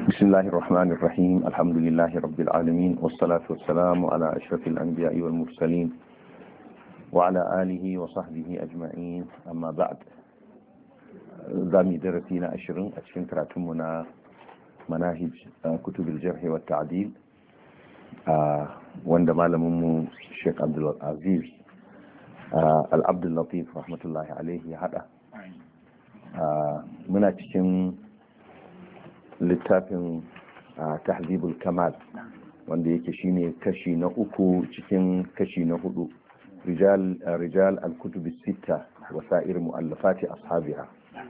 بسم الله الرحمن الرحيم. الحمد لله رب العالمين، والصلاة والسلام على أشرف الأنبياء والمرسلين وعلى آله وصحبه أجمعين. أما بعد، ذامي درسينا أشرين كراتمنا مناهج كتب الجرح والتعديل، وعندما لمم الشيخ عبد العزيز العبد اللطيف رحمة الله عليه هذا muna cikin littafin tahzibul kamal, wanda yake shine kashi na uku cikin kashi na hudu, rijal al-kutub as-sitta wa sa'ir mu'allafati ashabiha.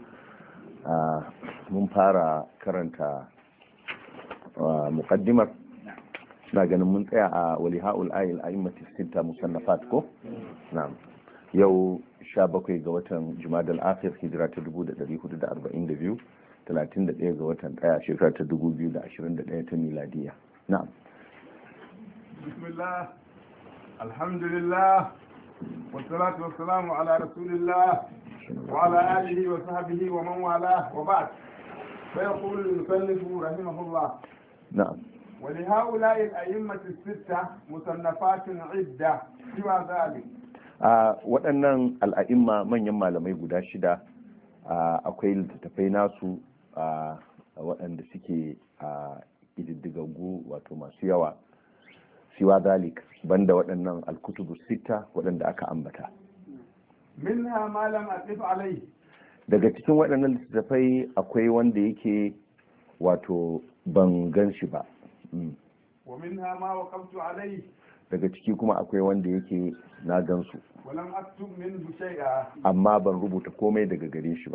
Mun fara karanta muqaddimar, na ganin mun tsaya a walihaul ayil a'immati sitta musannafat ko na'am. Yau 17 ga watan Jumadal Akhir, hijira ta 1442, 31 ga watan ɗaya shekara ta 2021 ta miladiya. Na'am. Bismillah, alhamdulillah, wassalatu wassalamu ala rasulillah wa ala alihi wa sahbihi wa man wala, wa ba'd. فيقول المصنف رحمه الله: نعم. ولهؤلاء الأئمة الستة مصنفات عدة سوى ذلك. waɗannan al'a'imma manyan malamai guda shida, akwai littattafai nasu waɗanda suke ƙididdigaggu, wato masu yawa, siwa zalik, banda waɗannan alkutubu sita waɗanda aka ambata. minha ma lam aqif alai, daga cikin waɗannan littattafai akwai wanda yake wato ban gan shi ba, wa minha ma waqaftu alai, daga ciki kuma akwai wanda yake na gansu, walam aktub minhu shay'a, amma ban rubuta komai daga gare shi ba,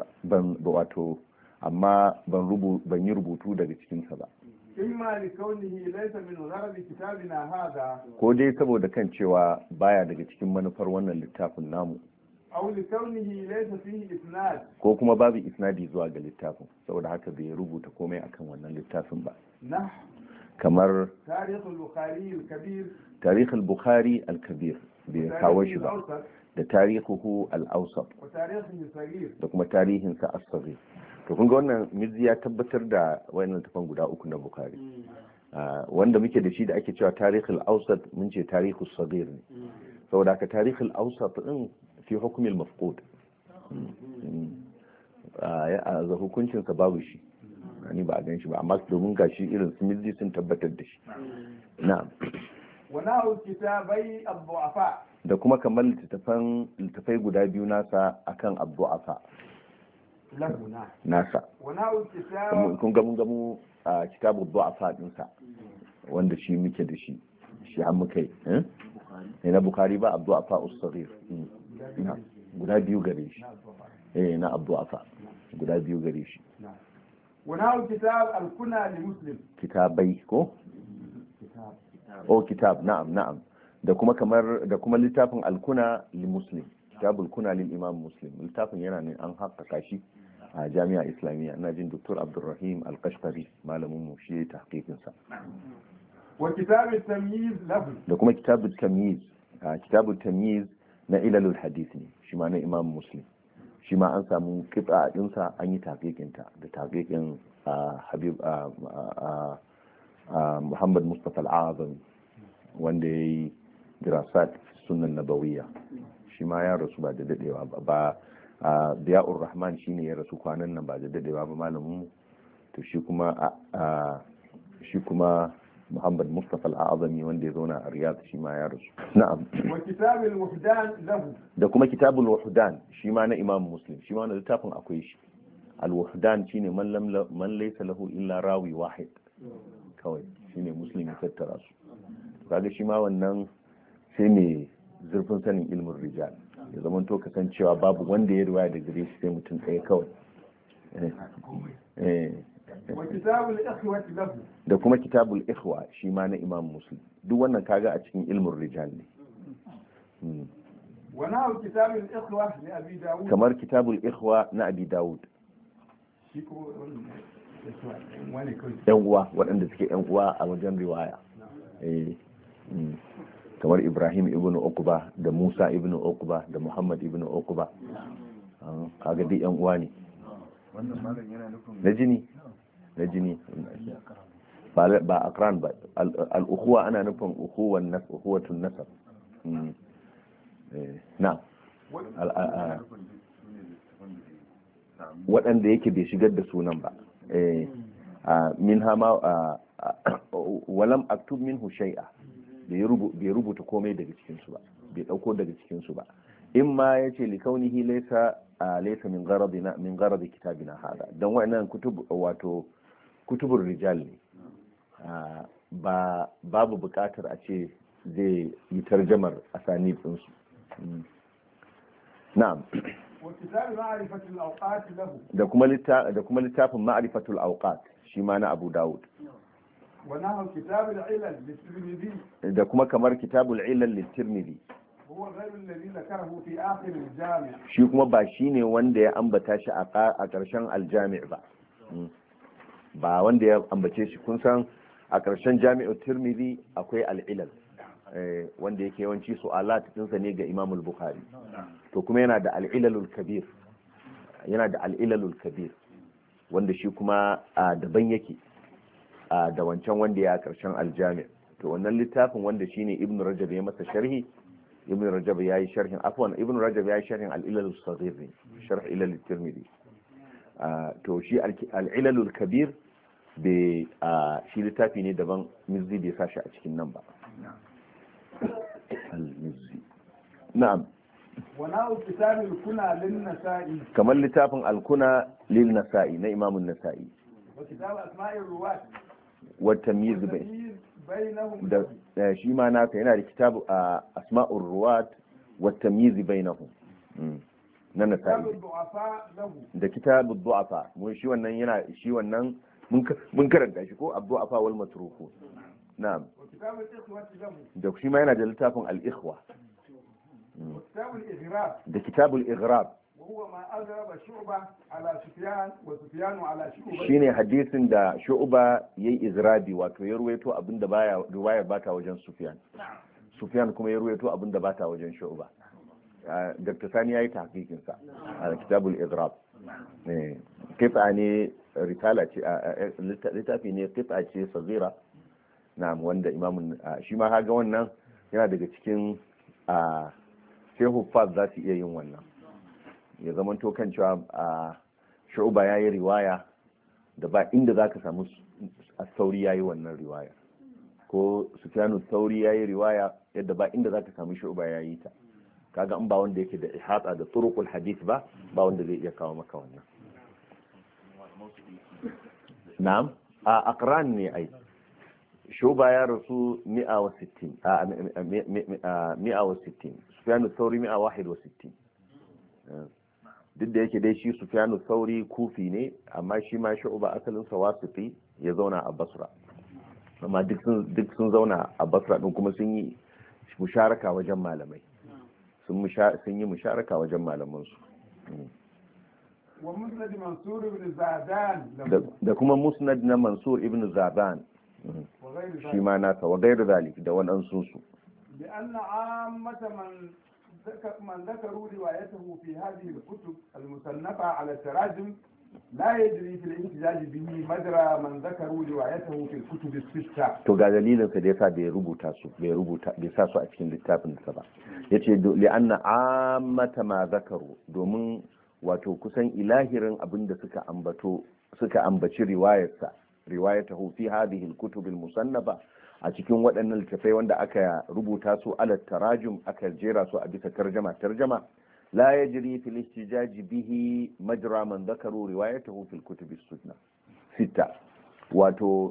amma ban yi rubutu daga cikinsa ba. imma li kaunihi laysa min gharadi kitabina hada, ko dai saboda kan cewa baya daga cikin manufar wannan littafin namu, aw li kaunihi laysa fihi isnad, ko kuma babu isnadi zuwa ga littafin, saboda haka bai rubuta komai akan wannan littafin ba. nah kamar tarikh al-bukhari al-kabir, tarikh al-bukhari al-kabir bai kawo shi ba, da tarihuhu al-awsat, wa tarihihi saghir, da kuma tarihinsa as-saghir. To kun ga wannan mizi ya tabbatar da wayannan tafan guda uku na bukhari. Wanda muke da shi da ake cewa tarikh al-awsat, mun ce tarihu as-saghir ne, saboda haka tarikh al-awsat din fi hukm al-mafqud, a hukuncin sa babu shi, ni ba a gan shi ba, amma domin gashi irin su mizi sun tabbatar da shi. Na'am. wa na'u kitabai ad-du'afa, da kuma kamar littafai guda biyu nasa akan abdu'afa lahuna nasa. wa na'u kitab, kun ga mun gamu a kitabu du'afa dinsa, wanda shi muke da shi har muka yi na bukhari ba abdu'afa us-saghir, guda biyu gare shi, na abdu'afa guda biyu gare shi. wa na'u kitab al-kuna li muslim, kitabai ko kitab, na'am. da kuma littafin alkuna li muslim, kitabul kuna lil imam muslim. littafin yana ne an haƙƙaƙa shi a jami'a islamiyya, ina jin Dr. Abdulrahim al-Qashqari malamin mu shi tahqiqin sa. wa kitab at-tamyiz lahu, da kuma kitabut tamyiz, kitabut tamyiz na ilalul hadith ne, shi ma na imam muslim. shi ma an samu qit'a din sa, an yi tahqiqin ta da tahqiqin Habib Muhammad Mustafa al-Azam, wanda yayi dirasat sunan nabawiyya. shi ma ya rasu ba da dadewa ba. Diya'ur Rahman shine ya rasu kwanan nan ba da dadewa ba, malamin mu. To shi kuma Muhammad Mustafa al-Azami, wanda ya zauna a Riyadh, shi ma ya rasu. Na'am. wa kitab al-wuhdan lahu, da kuma kitabul wuhdan, shi ma na Imam Muslim. shi ma na littafin akwai shi. Al-wuhdan shine man laysa lahu illa rawi wahid, kawai shine Muslim ya tattara su. Kaga shi ma wannan sai mai zurfin sanin ilmin rijal, ya zama to kasancewa babu wanda ya riwaya da gare shi sai mutum ɗaya kawai. wa kitabul ikhwati lahu, da kuma kitabul ikhwa, shi ma na Imam Muslim. duk wannan kaga a cikin ilmin rijal ne. wa na'u kitabul ikhwa li abi dawud, kamar kitabul ikhwa na abi dawud, shi ko wani kai yan uwa waɗanda suke yan uwa a wajen riwaya. kamar Ibrahim ibn Uqba da Musa ibn Uqba da Muhammad ibn Uqba, kaga dai yan uwa ne. wannan malam yana nufin na jini ba aqran ba al-ukhuwa ana nufin ukhuwatun nasab. na waɗanda yake bai shigar da sunan ba min hama walam aktub minhu shay'a bai rubuta komai daga cikinsu ba, bai ɗauko daga cikinsu ba. in ma ya ce likaunihi laysa min gharadi kitabina hada, don wa'annan kutubur rijal ne, babu buƙatar a ce zai yi tarjamar asanid ɗinsu. na'am. da kuma littafin ma'rifatul awqat shi ma na Abu Dawud. da kuma kamar kitabul ilal litirmidhi, shi kuma ba shi ne wanda ya ambata shi a ƙarshen aljami' ba wanda ya ambace shi. kun san a ƙarshen jami'u tirmidhi akwai al'ilal wanda yake yawanci su'alat ɗinsa ne ga imamul bukhari, to kuma yana da al'ilalul kabir, wanda shi kuma daban yake da wancan wanda ya ƙarshen aljami'. to wannan littafin wanda shine ibn rajab ya masa sharhi, ibn rajab ya yi sharhin al-ilal as-saghir ne, sharh ilal at-tirmidhi. to shi al-ilal al-kabir be shi littafi ne daban, mizzi bai sashi a cikin nan ba. al-mizzi na'am. wana kitab al-kuna lin-nasa'i, kamar littafin al-kuna lin-nasa'i na imam an-nasa'i. wa kitab asma'i ruwat wa tamyiz bainahum, da shi ma nasa yana da kitabu asma'ur ruwat wa tamyiz bainahum na nasa'i. da kitabu du'afa, mun shi wannan mun karanta shi ko ad-du'afa wal matruku. na'am. da shi ma yana da littafin al-ikhwa da kitabul ighrab, shine hadisin da shu'ba yayi izrabi, wato ya ruwaito abinda riwayar bata wajen sufyan kuma ya ruwaito abinda bata wajen shu'ba. Dr. Sani yayi tahqiqin sa a kitabul ighrab. qit'a ne, risala ce, littafi ne, qit'a ce sagira. na'am, wanda imamun shi ma haga wannan yana daga cikin shehu faz za su iya yin wannan, ya zamanto kan cewa shu'ba ya yi riwaya da ba inda za ka samu sauri ya yi wannan riwaya, ko sufyanu sauri ya yi riwaya yadda ba inda za ka samu shu'ba ya yi ta. kaga in ba wanda yake da ihata da turuqul hadith ba wanda zai iya kawo maka wannan. na'am, aqran ne ai. shu'ba ya rasu 160 sufyanu sauri 161. duk da yake dai shi sufyanu sauri kufi ne, amma shi ma shu'ba asalin sa wasiti, ya zauna a basra, amma duk sun zauna a basra din, kuma sun yi musharaka wajen malamai, sun yi musharaka wajen malaman su. da kuma musnad na mansur ibn zaban, shi ma nasa, wa gairu zalik, da waɗansu su. من ذكروا روايته في هذه الكتب المصنفة على التراجم لا يجري في الاحتجاج به مجرى من ذكروا روايته في الكتب الستة. to ga dalilin sa da yasa bai sa su a cikin littafin sa ba. yace li'anna ammata ma zakaru, domin wato kusan ilahirin abinda suka ambaci riwayatahu fi hadhihi al-kutub al-musannafa a cikin waɗannan littafai wanda aka rubuta su ala tarajum, aka jera su a bisa tarjama, la yajri fil ihtijaji bihi majra man dhakaru riwayatahu fil kutub as-sitta. wato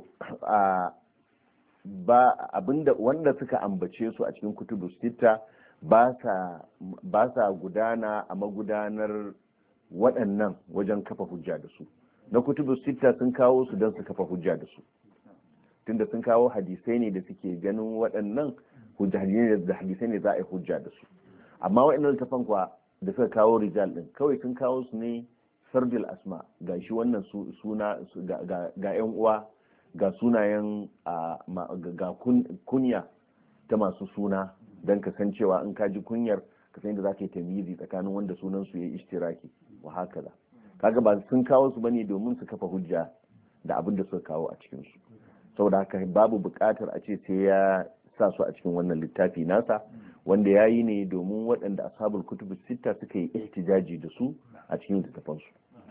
ba abinda wanda suka ambace su a cikin kutubus sitta ba sa gudana a magudanar waɗannan wajen kafa hujja da su. na kutubus sitta sun kawo su don su kafa hujja da su, tunda sun kawo hadisai ne da suke ganin waɗannan hadisai ne za a yi hujja da su. amma waɗannan littafan kuwa da suka kawo rijal din, kawai sun kawo su ne sardil asma, ga shi wannan suna ga yan uwa, ga sunayen ga kunya ta masu suna, don ka san cewa in ka ji kunyar ka san yadda za ka yi tamyizi tsakanin wanda sunan su ya ishtiraki wa haka. kaga ba sun kawo su bane domin su kafa hujja da abin da suka kawo a cikin su, saboda haka babu buƙatar a ce sai ya sa su a cikin wannan littafi nasa, wanda ya yi ne domin waɗanda ashabul kutubu sita suka yi ihtijaji da su a cikin littafansu.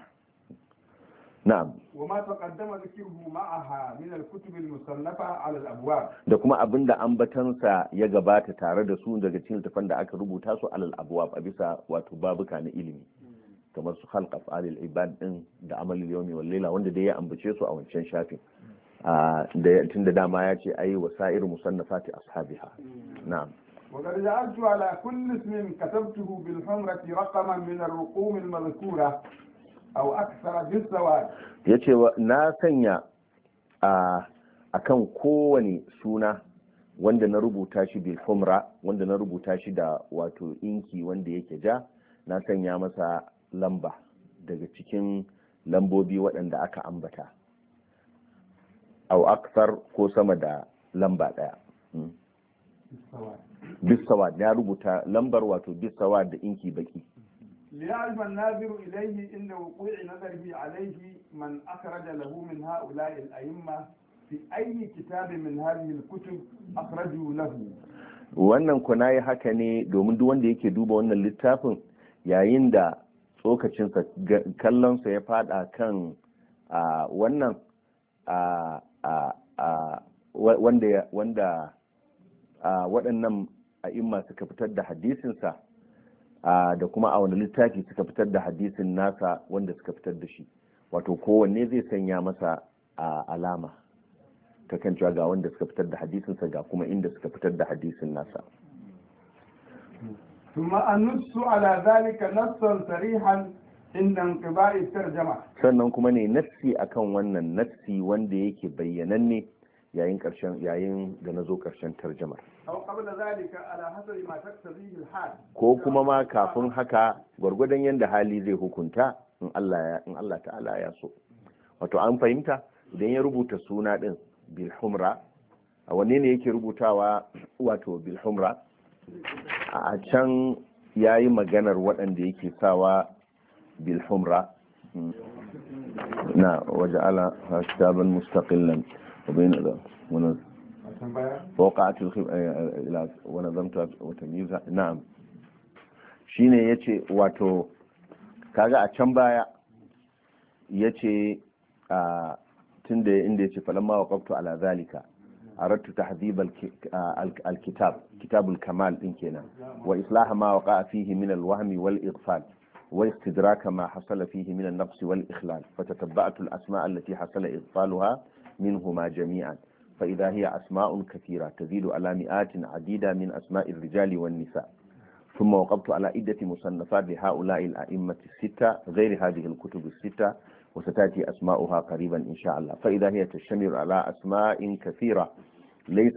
na'am وما تقدم ذكره معها من الكتب المصنفة على الأبواب da kuma abinda ambatansa ya gabata tare da su daga cikin littafan da aka rubuta su alal abwab a bisa wato babuka na ilimi, kamar su khalq af'alil ibad din da amalul yawmi wal layla, wanda dai ya ambace su a wancan shafin da tunda dama ya ce ayi wasa'ir musannafati ashabiha. na'am وقد جعلت على كل اسم كتبته بالحمرة رقما من الرقوم المذكورة أو أكثر بالسواد. yace na sanya a kan kowane suna wanda na rubuta shi bil humra, wanda na rubuta shi da wato inki wanda yake ja, na sanya masa lamba daga cikin lambobi waɗanda aka ambata, au aksar ko sama da lamba ɗaya. bisawad ya rubuta lambar wato bisawad da inki baki. ليعلم الناظر إليه إن وقوع نظره عليه من أخرج له من هؤلاء الأئمة في أي كتاب من هذه الكتب أخرجوا له. wannan kuna yi haka ne domin duk wanda yake duba wannan littafin, yayin da tsokacinsa kallonsa ya fada kan wannan wanda waɗannan a'imma suka fitar da hadisinsa, da kuma a wani littafi suka fitar da hadisin nasa wanda suka fitar da shi, wato kowanne zai sanya masa alama ta kan cewa ga wanda suka fitar da hadisinsa ga kuma inda suka fitar da hadisin nasa. ثم أنص على ذلك نصا صريحا عند انقضاء الترجمة. sannan kuma ne nassi akan wannan nassi wanda yake bayyananne yayin da na zo ƙarshen tarjamar, ko kuma ma kafin haka gwargwadon yadda hali zai hukunta in Allah ta'ala ya so. Wato an fahimta, idan ya rubuta suna din bil humra, a wanne ne yake rubutawa wato bil humra? A can yayi maganar waɗanda yake sawa bil humra na waja'ala kitaban mustaqillan وبين وقعت ونظمت وتمييزها. نعم shine yace wato kaga a can baya yace tunda inda yace falamma waqaftu ala zalika aradtu tahdhib kitab al-kamal din kenan wa islah ma waqa'a fihi min al-wahm wal-ighfal wa istidrak ma hasala fihi min an-naqs wal-ikhlal fatatabba'tu al-asma' allati hasala ighfaluha منهما جميعا فإذا هي أسماء كثيرة تزيد على مئات عديدة من أسماء الرجال والنساء. ثم وقفت على عدة مصنفات لهؤلاء الأئمة الستة غير هذه الكتب الستة، وستأتي أسماؤها قريبا إن شاء الله. فإذا هي تشتمل على أسماء كثيرة ليس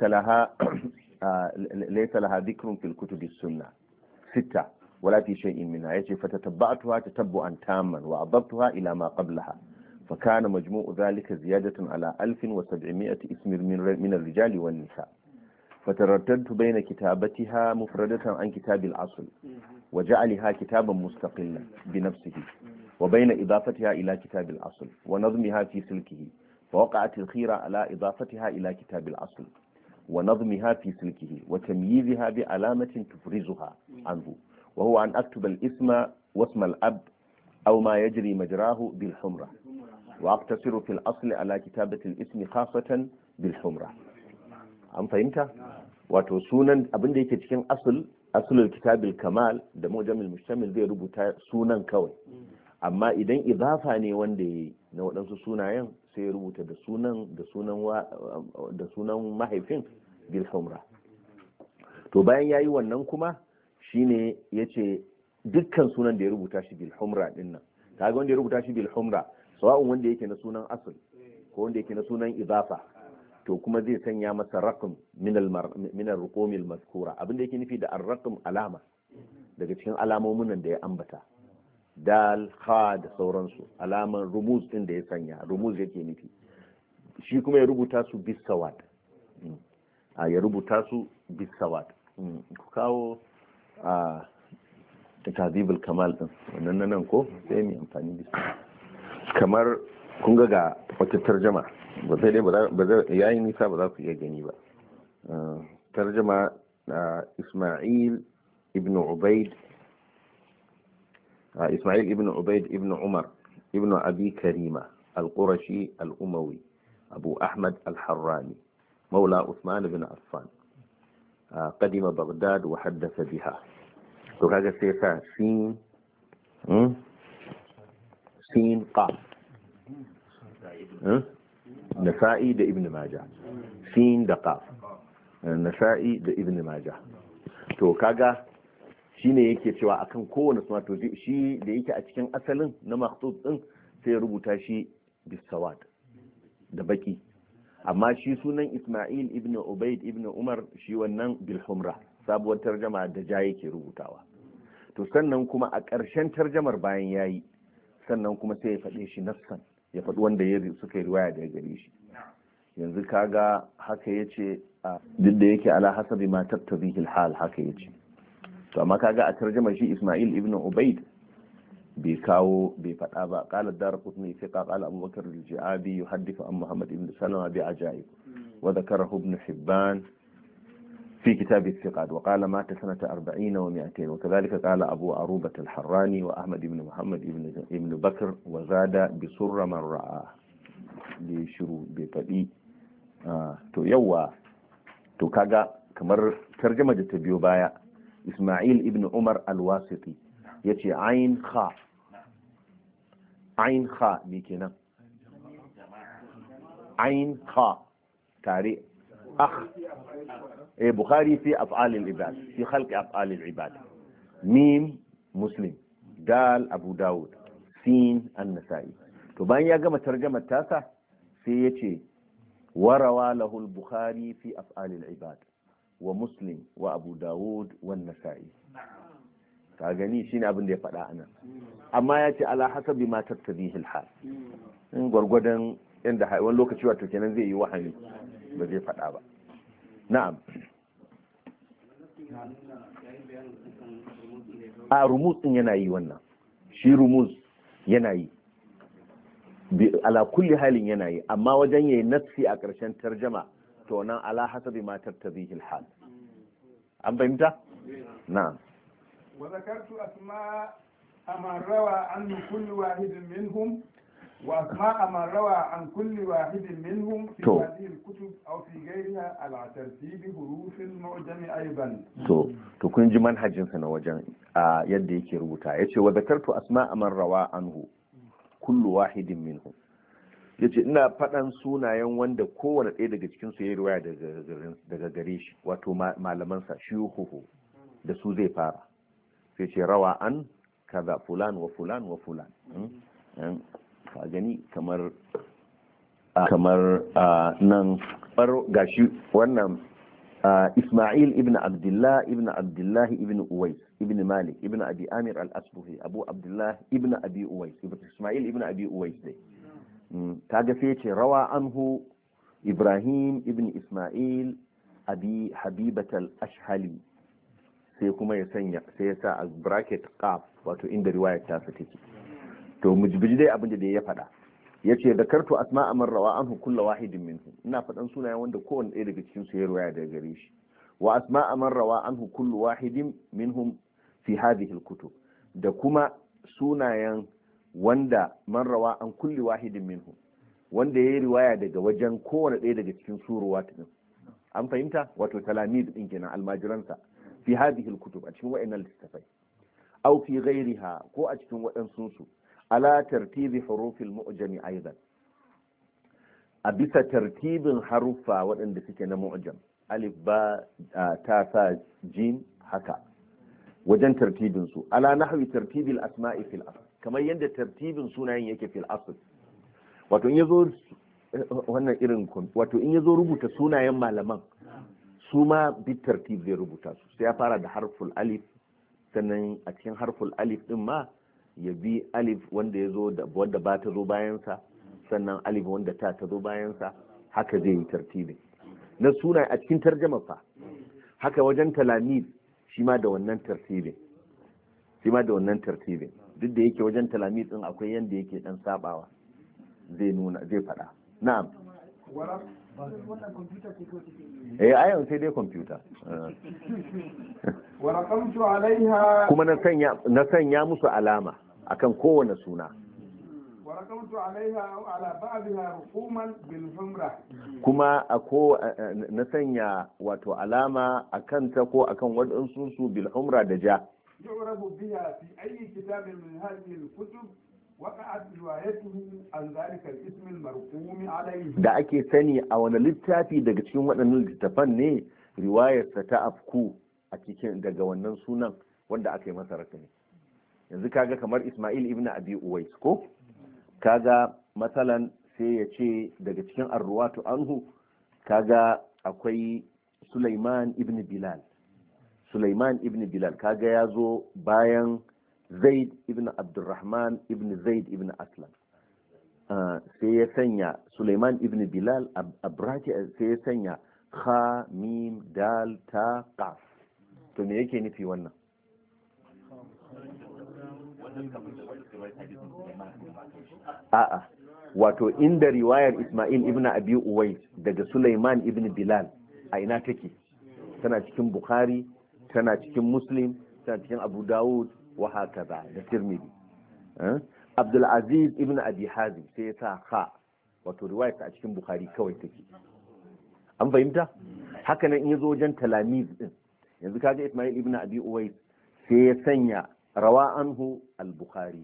لها ذكر في الكتب السنة ستة ولا في شيء منها، فتتبعتها تتبعا تاما وأضبطها إلى ما قبلها، فكان مجموع ذلك زيادة على 1700 اسم من الرجال والنساء. فترددت بين كتابتها مفردة عن كتاب الأصل وجعلها كتابا مستقلا بنفسه، وبين إضافتها إلى كتاب الأصل ونظمها في سلكه، فوقعت الخيرة على إضافتها إلى كتاب الأصل ونظمها في سلكه وتمييزها بعلامة تفرزها عنه، وهو أن أكتب الاسم واسم الأب أو ما يجري مجراه بالحمرة، واقتصر في الأصل على كتابة الاسم خاصة بالحمرة. an fahimta? Wato sunan abin da yake cikin asulul kitabil kamal da mujamil mustamil zai rubuta sunan kawai, amma idan idafa ne wanda ya na waɗansu sunayen sai ya rubuta da sunan mahaifin bil humra. To bayan yayi wannan kuma shine yace dukkan sunan da ya rubuta shi bil humra din nan, kaga wanda ya rubuta shi bil humra sawa'un wanda yake na sunan asl ko wanda yake na sunan idafa, to kuma zai sanya masa raqam min al-ruqum al-mazkura. Abinda yake nufi da ar-raqam alama daga cikin alamomin da ya ambata, dal kha da sauransu, alaman rumuz din da ya sanya, rumuz yake nufi. Shi kuma ya rubuta su bis sawad, ya rubuta su bis sawad. Ku kawo tahdhibul kamal din wannan nan ko sai mu amfani da su. Kamar kun ga wata tarjuma ba sai dai ba zai yayin nisa ba za ku iya gani ba. Tarjuma Ismail ibn Ubaid ibn Umar ibn Abi Karima al-Qurashi al-Umawi Abu Ahmad al-Harrani مولى عثمان بن عفان قدم بغداد وحدث بها. to kaga sai sa sin qaf nasa'i da ibn majah sin da qaf nasa'i da ibn majah. to kaga shine yake cewa akan kowane suna to shi da yake a cikin asalin na makhtut din sai ya rubuta shi bisawad da baki, amma shi sunan Ismail ibn Ubaid ibn Umar shi wannan bil humra, sabuwar tarjama da ja yake rubutawa. to sannan kuma a ƙarshen tarjamar bayan yayi sannan kuma sai ya faɗe shi nassan, ya faɗi wanda ya suka yi riwaya daga gare shi. yanzu kaga haka yace duk da yake ala hasabi ma tattabihi hal haka yace, to amma kaga a tarjamar shi Ismail ibn Ubaid bai faɗa ba. qala ad-Darqutni thiqa qala Abu Bakr al-Ji'abi yuhaddithu an Muhammad ibn Salama bi ajaib wa dhakarahu Ibn Hibban في كتاب الثقات وقال مات سنة 40 و200 وكذلك قال أبو عروبة الحراني وأحمد بن محمد بن بكر وزاد بسر من رآه بشروع بفدي to yawa to kaga kamar tarjuma da ta biyo baya Ismail ibn Umar al-Wasiti yace ain kha ne kenan, ain kha tare akh Bukhari fi af'al al-ibad fi khalq af'al al-ibad, mim Muslim, dal Abu Dawud, sin an-Nasa'i. to bayan ya gama tarjumar tasa sai yace warawa lahu al-Bukhari fi af'al al-ibad wa Muslim wa Abu Dawud wa an-Nasa'i. ka gani shine abin da ya faɗa anan, amma yace ala hasabi ma tattabihi al-hal, in gwargwadon inda wani lokaci wato kenan zai yi wahani ba zai faɗa ba. na'am, a rumuz din yana yi wannan, shi rumuz yana yi ala kulli halin yana yi, amma wajen yayi nassi a ƙarshen tarjama to nan ala hasabi ma tattabihi al-hal. an fahimta? na'am. wa zakartu asma man rawa an kulli wahidin minhum وأسماء من روى عن كل واحد منهم في هذه الكتب أو في غيرها على ترتيب حروف المعجم أيضا. to kun ji manhajinsa na wajen yadda yake rubuta, yace wa zakartu asma'a man rawa anhu kullu wahidin minhum, yace ina faɗan sunayen wanda kowane ɗaya daga cikin su yayi riwaya daga gare shi, wato malaman sa shuyuhu da su zai fara, sai ce rawa an kaza fulan wa fulan wa fulan. ka gani kamar nan gashi wannan Ismail ibn Abdullah ibn Uwais ibn Malik ibn Abi Amir al-Asbuhi Abu Abdullah ibn Abi Uwais Ismail ibn Abi Uwais dai kaga sai ce rawa anhu Ibrahim ibn Ismail Abi Habibat al-Ashhali, sai kuma ya sa a bracket qaf wato inda riwayar ta take. to mujbiji dai abin da ya faɗa yace zakartu asma'a man rawa anhu kullu wahidin minhum, ina faɗan sunayen wanda kowanne ɗaya daga cikin su ya riwaya daga gare shi, wa asma'a man rawa anhu kullu wahidin minhum fi hadhihi al-kutub, da kuma sunayen wanda man rawa an kulli wahidin minhum, wanda ya riwaya daga wajen kowanne ɗaya daga cikin suruwat din. an fahimta, wato talamid din kenan, almajiransa fi hadhihi al-kutub, a cikin wa'annan littafai, aw fi ghayriha ko a cikin waɗansu su, ala tartibi hurufil mu'jami aidan, a bisa tartibin haruffa waɗanda suke na mu'jam, alif ba ta sa jim haka wajen tartibin su, ala nahwi tartibil asma'i fil asl, kamar yadda tartibin sunayen yake fil asl. wato in yazo wannan irin wato in yazo rubuta sunayen malaman su ma bi tartib zai rubuta su, sai ya fara da harful alif, sannan a cikin harful alif din ma ya bi alif wanda ya zo da wanda ba ta zo bayansa, sannan alif wanda ta zo bayansa, haka zai yi tartibi na suna a cikin tarjama fa. haka wajen talamid shi ma da wannan tartibin, duk da yake wajen talamid din akwai yanda yake dan sabawa, zai nuna zai fada. na'am. ayan sai dai kwamfuta. ورقمت عليها kuma na sanya musu alama akan kowane suna. ورقمت عليها على بعضها رقوما بالحمرة kuma na sanya wato alama akan ta ko akan waɗansu su bil humra da ja. يعرف بها في أي كتاب من هذه الكتب وقعت روايته عن ذلك الاسم المرقوم عليه. da ake sani a wani littafi daga cikin waɗannan littattafan ne riwayarsa ta afku a cikin daga wannan sunan wanda aka yi masa rakami. Yanzu kaga kamar Ismail ibn Abi Uwais ko kaga matsalan sai ya ce daga cikin arruwatu anhu kaga akwai Sulaiman ibn Bilal. Sulaiman ibn Bilal kaga ya zo bayan Zaid ibn Abdurrahman ibn Zaid ibn Aslam. Sai ya sanya Sulaiman ibn Bilal a bracket sai ya sanya kha mim dal ta qaf. To me yake nufi wannan? A'a, wato inda riwayar Ismail ibn Abi Uwais daga Sulaiman ibn Bilal a ina take? Tana cikin Bukhari, tana cikin Muslim, tana cikin Abu Dawud wa hakaza da Tirmidhi. Abdul Aziz ibn Abi Hazim sai ya sa kha, wato riwayar a cikin Bukhari kawai take. An fahimta? Haka nan in yazo wajen talamiz din. Yanzu kaga Ismail ibn Abi Uwais sai ya sanya rawa anhu al-Bukhari.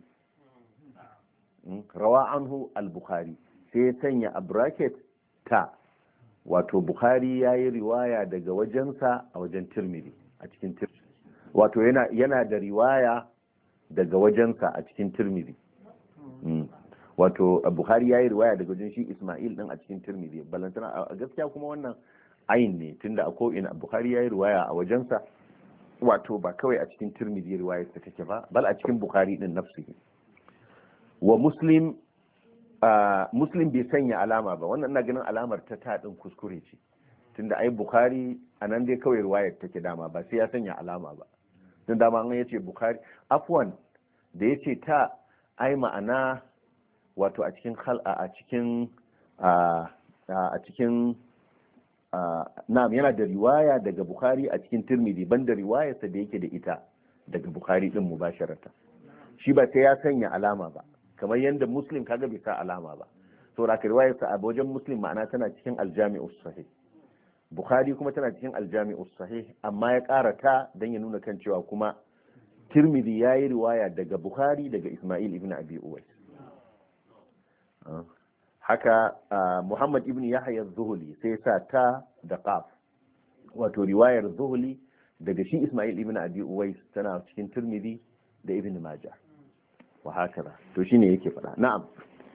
Rawa anhu al-Bukhari sai ya sanya a bracket ta, wato Bukhari yayi riwaya daga wajensa a wajen Tirmidhi a cikin Tirmidhi, wato yana da riwaya daga wajensa a cikin Tirmidhi. Wato Bukhari yayi riwaya daga wajen shi Ismail din a cikin Tirmidhi. Balantana a gaskiya kuma wannan ayin ne, tunda a ko ina Bukhari yayi riwaya a wajensa, wato ba kawai a cikin Tirmidhi riwayar ta take ba, bal a cikin Bukhari din nafsihi. Wa Muslim Muslim bai sanya alama ba, wannan ina ganin alamar ta din kuskure ce, tunda ai Bukhari anan dai kawai riwayar take dama ba sai ya sanya alama ba. Tun dama an yace Bukhari afwan da yace ta ai ma'ana wato a cikin na'am yana da riwaya daga Bukhari a cikin Tirmidhi banda riwayarsa da yake da ita daga Bukhari din mubasharata, shi ba sai ya sanya alama ba kamar yadda Muslim kaga bai sa alama ba. Saboda ka riwayarsa a wajen Muslim ma'ana tana cikin Al-Jami'us Sahih, Bukhari kuma tana cikin Al-Jami'us Sahih, amma ya ƙara ta dan ya nuna kan cewa kuma Tirmidhi yayi riwaya daga Bukhari daga Ismail ibn Abi Uwais. Haka Muhammad ibn Yahya az-Zuhli sai sa ta da qaf, wato riwayar Zuhli daga shi Ismail ibn Abi Uwais tana cikin Tirmidhi da Ibn Majah wa hakaza. To shine yake fada. Na'am.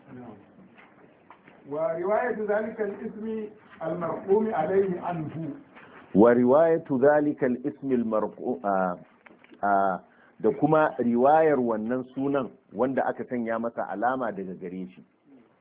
wa riwayatu zalika al-ismi al-marqum alayhi anhu, wa riwayatu zalika al-ismi al-marqum da kuma riwayar wannan sunan wanda aka sanya masa alama daga gare shi.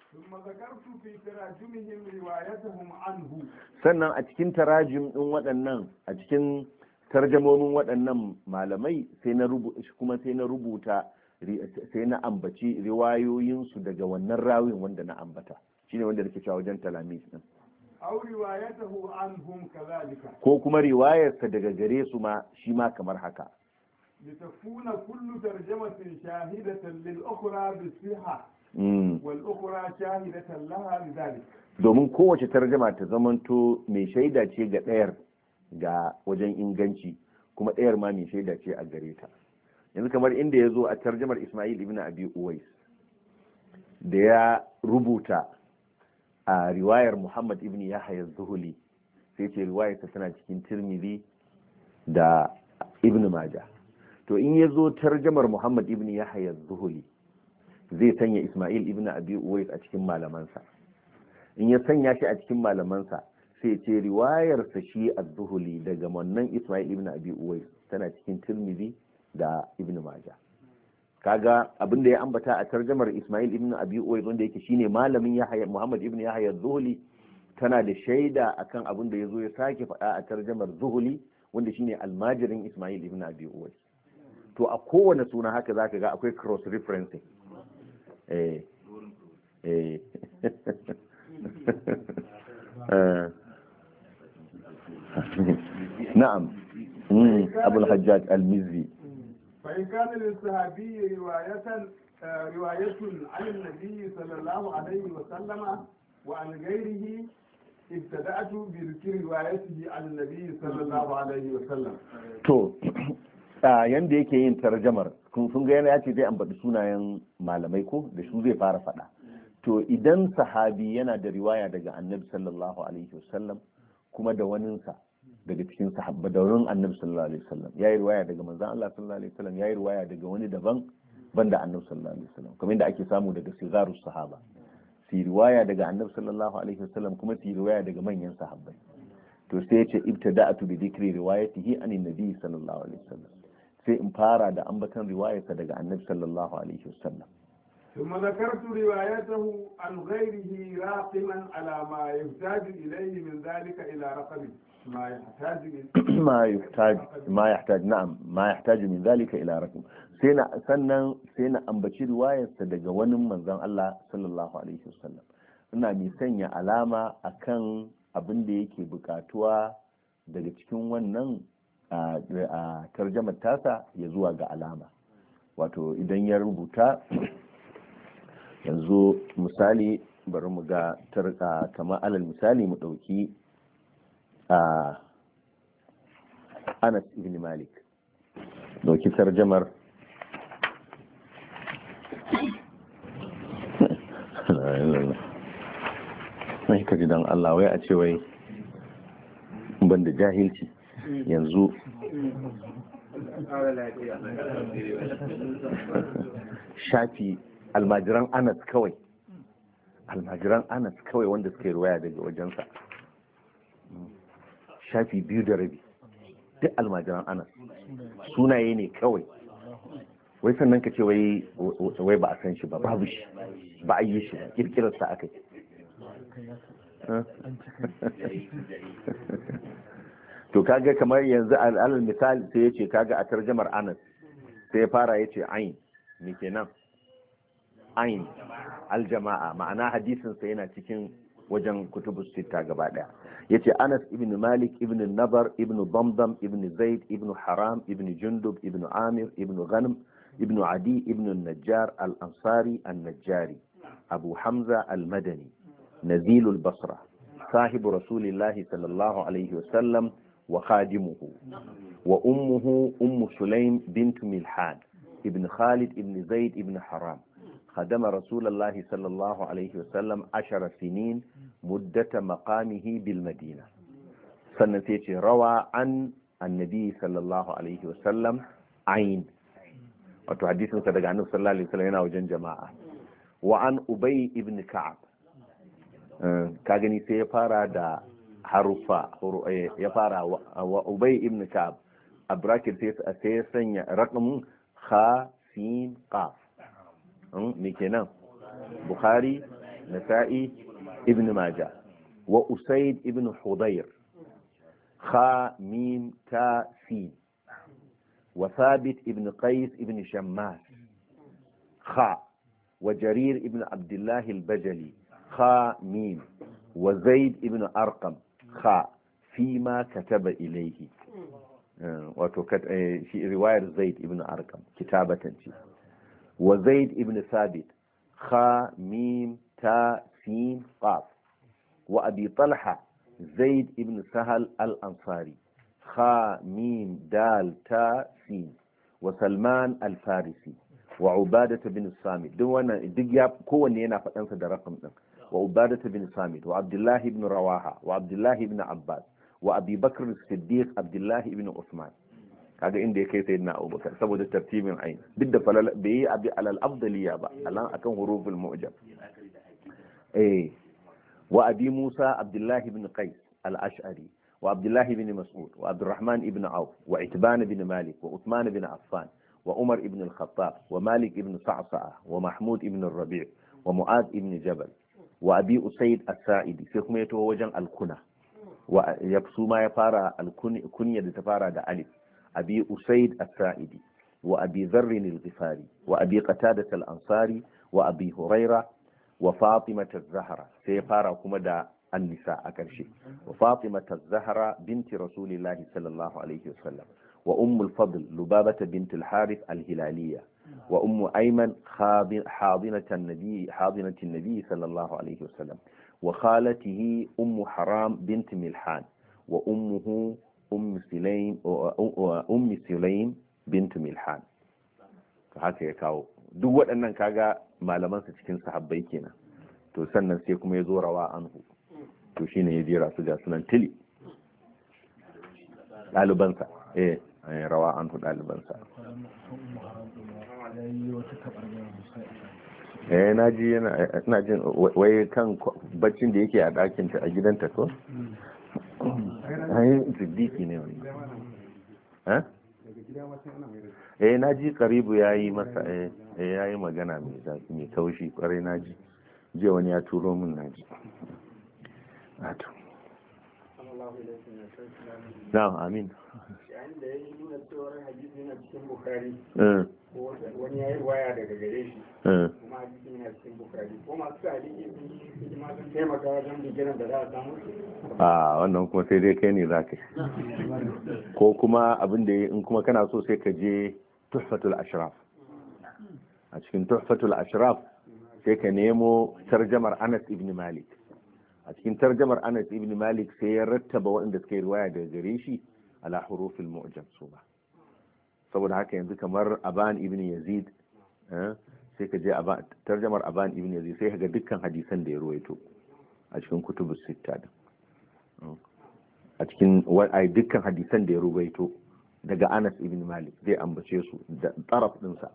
Sannan a cikin tarajim din waɗannan, a cikin tarjamomin waɗannan malamai sai na rubuta sai na ambaci riwayoyinsu daga wannan rawin wanda na ambata, shine wanda nake cewa wajen talamis din. aw riwayatuhu anhum kadhalika, ko kuma riwayarsa daga gare su ma shi ma kamar haka. litakuna kullu tarjamatin shahidatan lil ukhra bis-sihha wal ukhra shahidatan laha lidhalik, domin kowace tarjama ta zamanto mai shaida ce ga ɗayar ga wajen inganci, kuma ɗayar ma mai shaida ce a gare ta. Yanzu kamar inda ya zo a tarjamar Ismail ibn Abi Uwais da ya rubuta a riwayar Muhammad ibn Yahya az-Zuhli, sai ce riwayarsa tana cikin Tirmidhi da Ibn Majah. To in ya zo tarjamar Muhammad ibn Yahya az-Zuhli zai sanya Ismail ibn Abi Uwais a cikin malamansa. In ya sanya shi a cikin malamansa sai ce riwayarsa shi az-Zuhli daga wannan Ismail ibn Abi Uwais tana cikin Tirmidhi da Ibn Majah. Kaga abin da ya ambata a tarjamar Ismail ibn Abi Uwais wanda yake shine malamin Yahya Muhammad ibn Yahya az-Zuhli tana da shaida akan abin da yazo ya sake faɗa a tarjamar Zuhli wanda shine almajirin Ismail ibn Abi Uwais. To a kowane suna haka zaka ga akwai cross referencing. نعم أبو الحجاج المزي. فإن كان للصحابي رواية عن النبي صلى الله عليه وسلم وعن غيره ابتدأت بذكر روايته عن النبي صلى الله عليه وسلم. to yanda yake yin tarjamar kun ga yana yace zai ambaci sunayen malamai ko da su zai fara faɗa. To idan sahabi yana da riwaya daga annabi sallallahu alaihi wasallam kuma da waninsa daga cikin sahabba da wurin annabi sallallahu alaihi wasallam yayi riwaya daga manzon Allah sallallahu alaihi wasallam yayi riwaya daga wani daban banda annabi sallallahu alaihi wasallam kamar yadda ake samu daga sigarus sahaba si riwaya daga annabi sallallahu alaihi wasallam kuma si riwaya daga manyan sahabbai. To sai yace ibtada'atu bi dhikri riwayatihi anin nabi sallallahu alaihi wasallam, sai in fara da ambatan riwayarsa daga annabi sallallahu alaihi wasallam. ثم ذكرت روايته عن غيره راقما على ما يحتاج إليه من ذلك إلى رقم ما يحتاج نعم ما يحتاج من ذلك إلى رقم. sai na ambaci riwayarsa daga wani manzon Allah sallallahu alaihi wasallam, ina mai sanya alama akan abin da yake bukatuwa daga cikin wannan a tarjamar tasa ya zuwa ga alama. Wato idan ya rubuta yanzu misali bari mu ga kamar alal misali mu dauki Anas ibn Malik, dauki tarjamar mai kaji don Allah wai a ce wai ban da jahilci yanzu shafi almajiran Anas kawai wanda suka yi ruwaya daga wajensa shafi 2.5 duk almajiran Anas sunaye ne kawai, wai sannan ka ce wai ba a san shi ba, babu shi, ba a yi shi, kirkirarsa aka yi. To kaga kamar yanzu alal misali sai ya ce kaga a tarjamar Anas sai ya fara ya ce ayin me kenan ayin aljama'a, ma'ana hadisinsa yana cikin wajen kutubus sita gaba daya. yace Anas ibn Malik ibn Nabar ibn Damdam ibn Zaid ibn Haram ibn Jundub ibn Amir ibn Ghanm ibn Adi ibn Najjar al-Ansari al-Najjari Abu Hamza al-Madani نزيل البصرة صاحب رسول الله صلى الله عليه وسلم وخادمه وأمه أم سليم بنت ملحان ابن خالد ابن زيد ابن حرام خدم رسول الله صلى الله عليه وسلم 10 سنين مدة مقامه بالمدينة. سنتيجي روى عن النبي صلى الله عليه وسلم عين وتحديث صدق عنه صلى الله عليه وسلم وجن جماعة. وعن أبي ابن كعب ka gani sai ya fara da harufa ya fara wa Ubay ibn Ka'ab a bracket sai ya sanya raqamin kha sin qaf me kenan Bukhari Nasa'i ibn Majah wa Usayd ibn Hudayr kha mim ta sin wa Thabit ibn Qais ibn Shammas kha wa Jarir ibn Abdullah al-Bajali خا ميم وزيد ابن أرقم خا فيما كتب إليه في رواية زيد ابن أرقم كتابة وزيد ابن ثابت خا ميم تا سين قاف وأبي طلحة زيد ابن سهل الأنصاري خا ميم دال تا سين وسلمان الفارسي وعبادة بن الصامت دوانا دقياب كون ينا فتنسى دا رقم وعبادة بن صامت وعبد الله بن رواحة وعبد الله بن عباس وأبي بكر الصديق عبد الله بن عثمان. هذا عندي كي سيدنا أبو بكر سبب الترتيب من عين بد فلا بي على الأفضلية بقى الآن أكون حروف المعجم. إيه وأبي موسى عبد الله بن قيس الأشعري وعبد الله بن مسعود وعبد الرحمن بن عوف وعتبان بن مالك وعثمان بن عفان وعمر بن الخطاب ومالك بن صعصعة ومحمود بن الربيع ومعاذ بن جبل وأبي أسيد السائدي سيكم يتوه وجن الكنى ويبسو ما يفارى الكنية تفارى دا ألف أبي أسيد السائدي وأبي ذر الغفاري وأبي قتادة الأنصاري وأبي هريرة وفاطمة الزهرة سيفارى كما دا an-nisa a ƙarshe wa Fatima az-Zahra binti Rasulillahi sallallahu alaihi wasallam wa Ummul Fadl Lubabah bint al-Harith al-Hilaliyya wa Ummu Ayman حاضنة النبي صلى الله عليه وسلم وخالته أم حرام بنت ملحان وأمه أم سليم بنت ملحان haka ya kawo duk waɗannan kaga malamansa cikin sahabbai kenan to sannan sai kuma ya zo rawa anhu to shine ya jera su ga sunan tili ɗalibansa rawa anhu ɗalibansa na ji ina jin wai kan baccin da yake a ɗakinta a gidanta ko ai ziddiki ne wani na ji karibu ya yi masa ya yi magana mai taushi kwarai na ji jiya wani ya turo min na ji na'am amin yayin da ya yi nuna cewar hadisi yana cikin bukari wani ya yi waya daga gare shi kuma hadisi yana cikin bukari ko masu hadisi sun yi hidima sun taimaka wajen bigiran da za a samu wannan kuma sai dai kai ne za ka ko kuma abin da in kuma kana so sai ka je tuhfatul ashraf a cikin tuhfatul ashraf sai ka nemo tarjamar Anas ibn Malik a cikin tarjamar Anas ibn Malik sai ya rattaba waɗanda suka yi riwaya daga gare shi ala hurufil mu'jam su ba saboda haka yanzu kamar Aban ibn Yazid sai ka je tarjamar Aban ibn Yazid sai ka ga dukkan hadisan da ya ruwaito a cikin kutubus sitta din a cikin dukkan hadisan da ya ruwaito daga Anas ibn Malik zai ambace su da taraf dinsa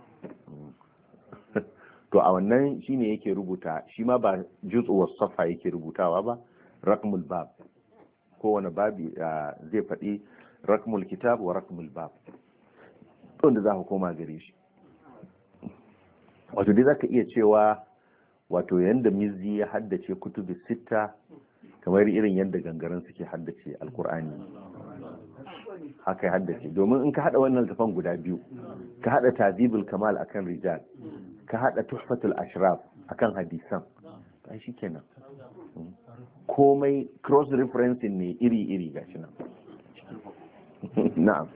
to a wannan shine yake rubuta shi ma ba juz'u was-safa yake rubutawa ba raqmul bab kowane babi zai faɗi raqmul kitab wa raqmul bab wanda za ka koma gare shi wato dai zaka iya cewa wato yanda Mizzi ya haddace kutubi sitta kamar irin yanda gangaren suke haddace alkur'ani haka ya haddace domin in ka hada wannan littafan guda biyu ka hada tazibul kamal akan rijal ka hada tuhfatul ashraf akan hadisan ai shikenan komai cross referencing ne iri gashi nan na'am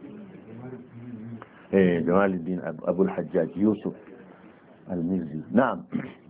Jamaluddin Abul Hajjaj Yusuf al-Mizzi na'am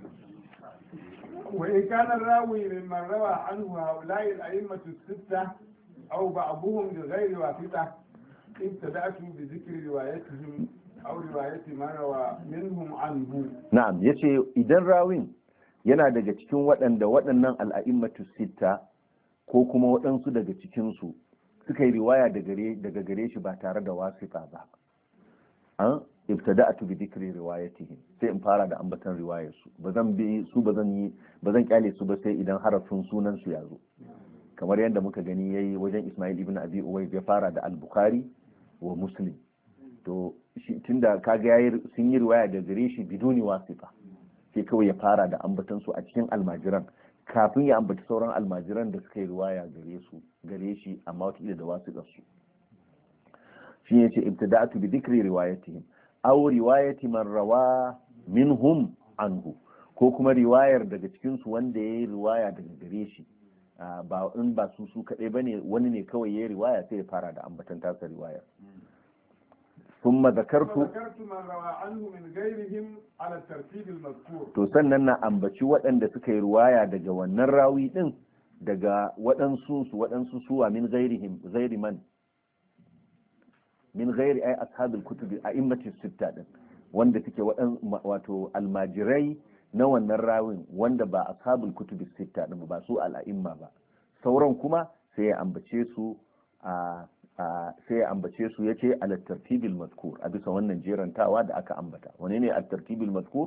وإن كان الراوي ممن روى عنه هؤلاء الأئمة الستة أو بعضهم بغير واسطة ابتدأت بذكر روايتهم أو رواية من روى منهم عنه. نعم يتي إذن راوين yana daga cikin waɗannan al'a'immatu sitta ko kuma waɗansu daga cikinsu suka yi riwaya daga gare shi ba tare da wasiƙa ba an ibtada'tu bi dhikri riwayatihim sai in fara da ambatan riwayar su bazan kyale su ba sai idan harafin sunan su yazo kamar yadda muka gani yayi wajen Ismail ibn Abi Uwais ya fara da al-Bukhari wa Muslim to shi tunda kaga sun yi riwaya da gare shi biduni wasiqa sai kawai ya fara da ambatan su a cikin almajiran kafin ya ambaci sauran almajiran da suka yi riwaya gare shi amma wata da wasiqar su shi ne ce ibtida'tu bi dhikri riwayatihim aw riwayati man rawa minhum anhu ko kuma riwayar daga cikin su wanda yayi riwaya daga gare shi ba su kadai bane wani ne kawai yayi riwaya sai ya fara da ambatan tasa riwayar ثم ذكرت من روى عنه من غيرهم على الترتيب المذكور to sannan na ambaci waɗanda suka yi riwaya daga wannan rawi din daga waɗansu suwa min ghairi man min ghairi ay ashabul kutubi a'immati sitta din wanda suke wato almajirai na wannan rawin wanda ba ashabul kutubi sitta din ba su al'a'imma ba sauran kuma sai ya ambace su yace ala tartibil mazkur a bisa wannan jerantawa da aka ambata wane ne at tartibil mazkur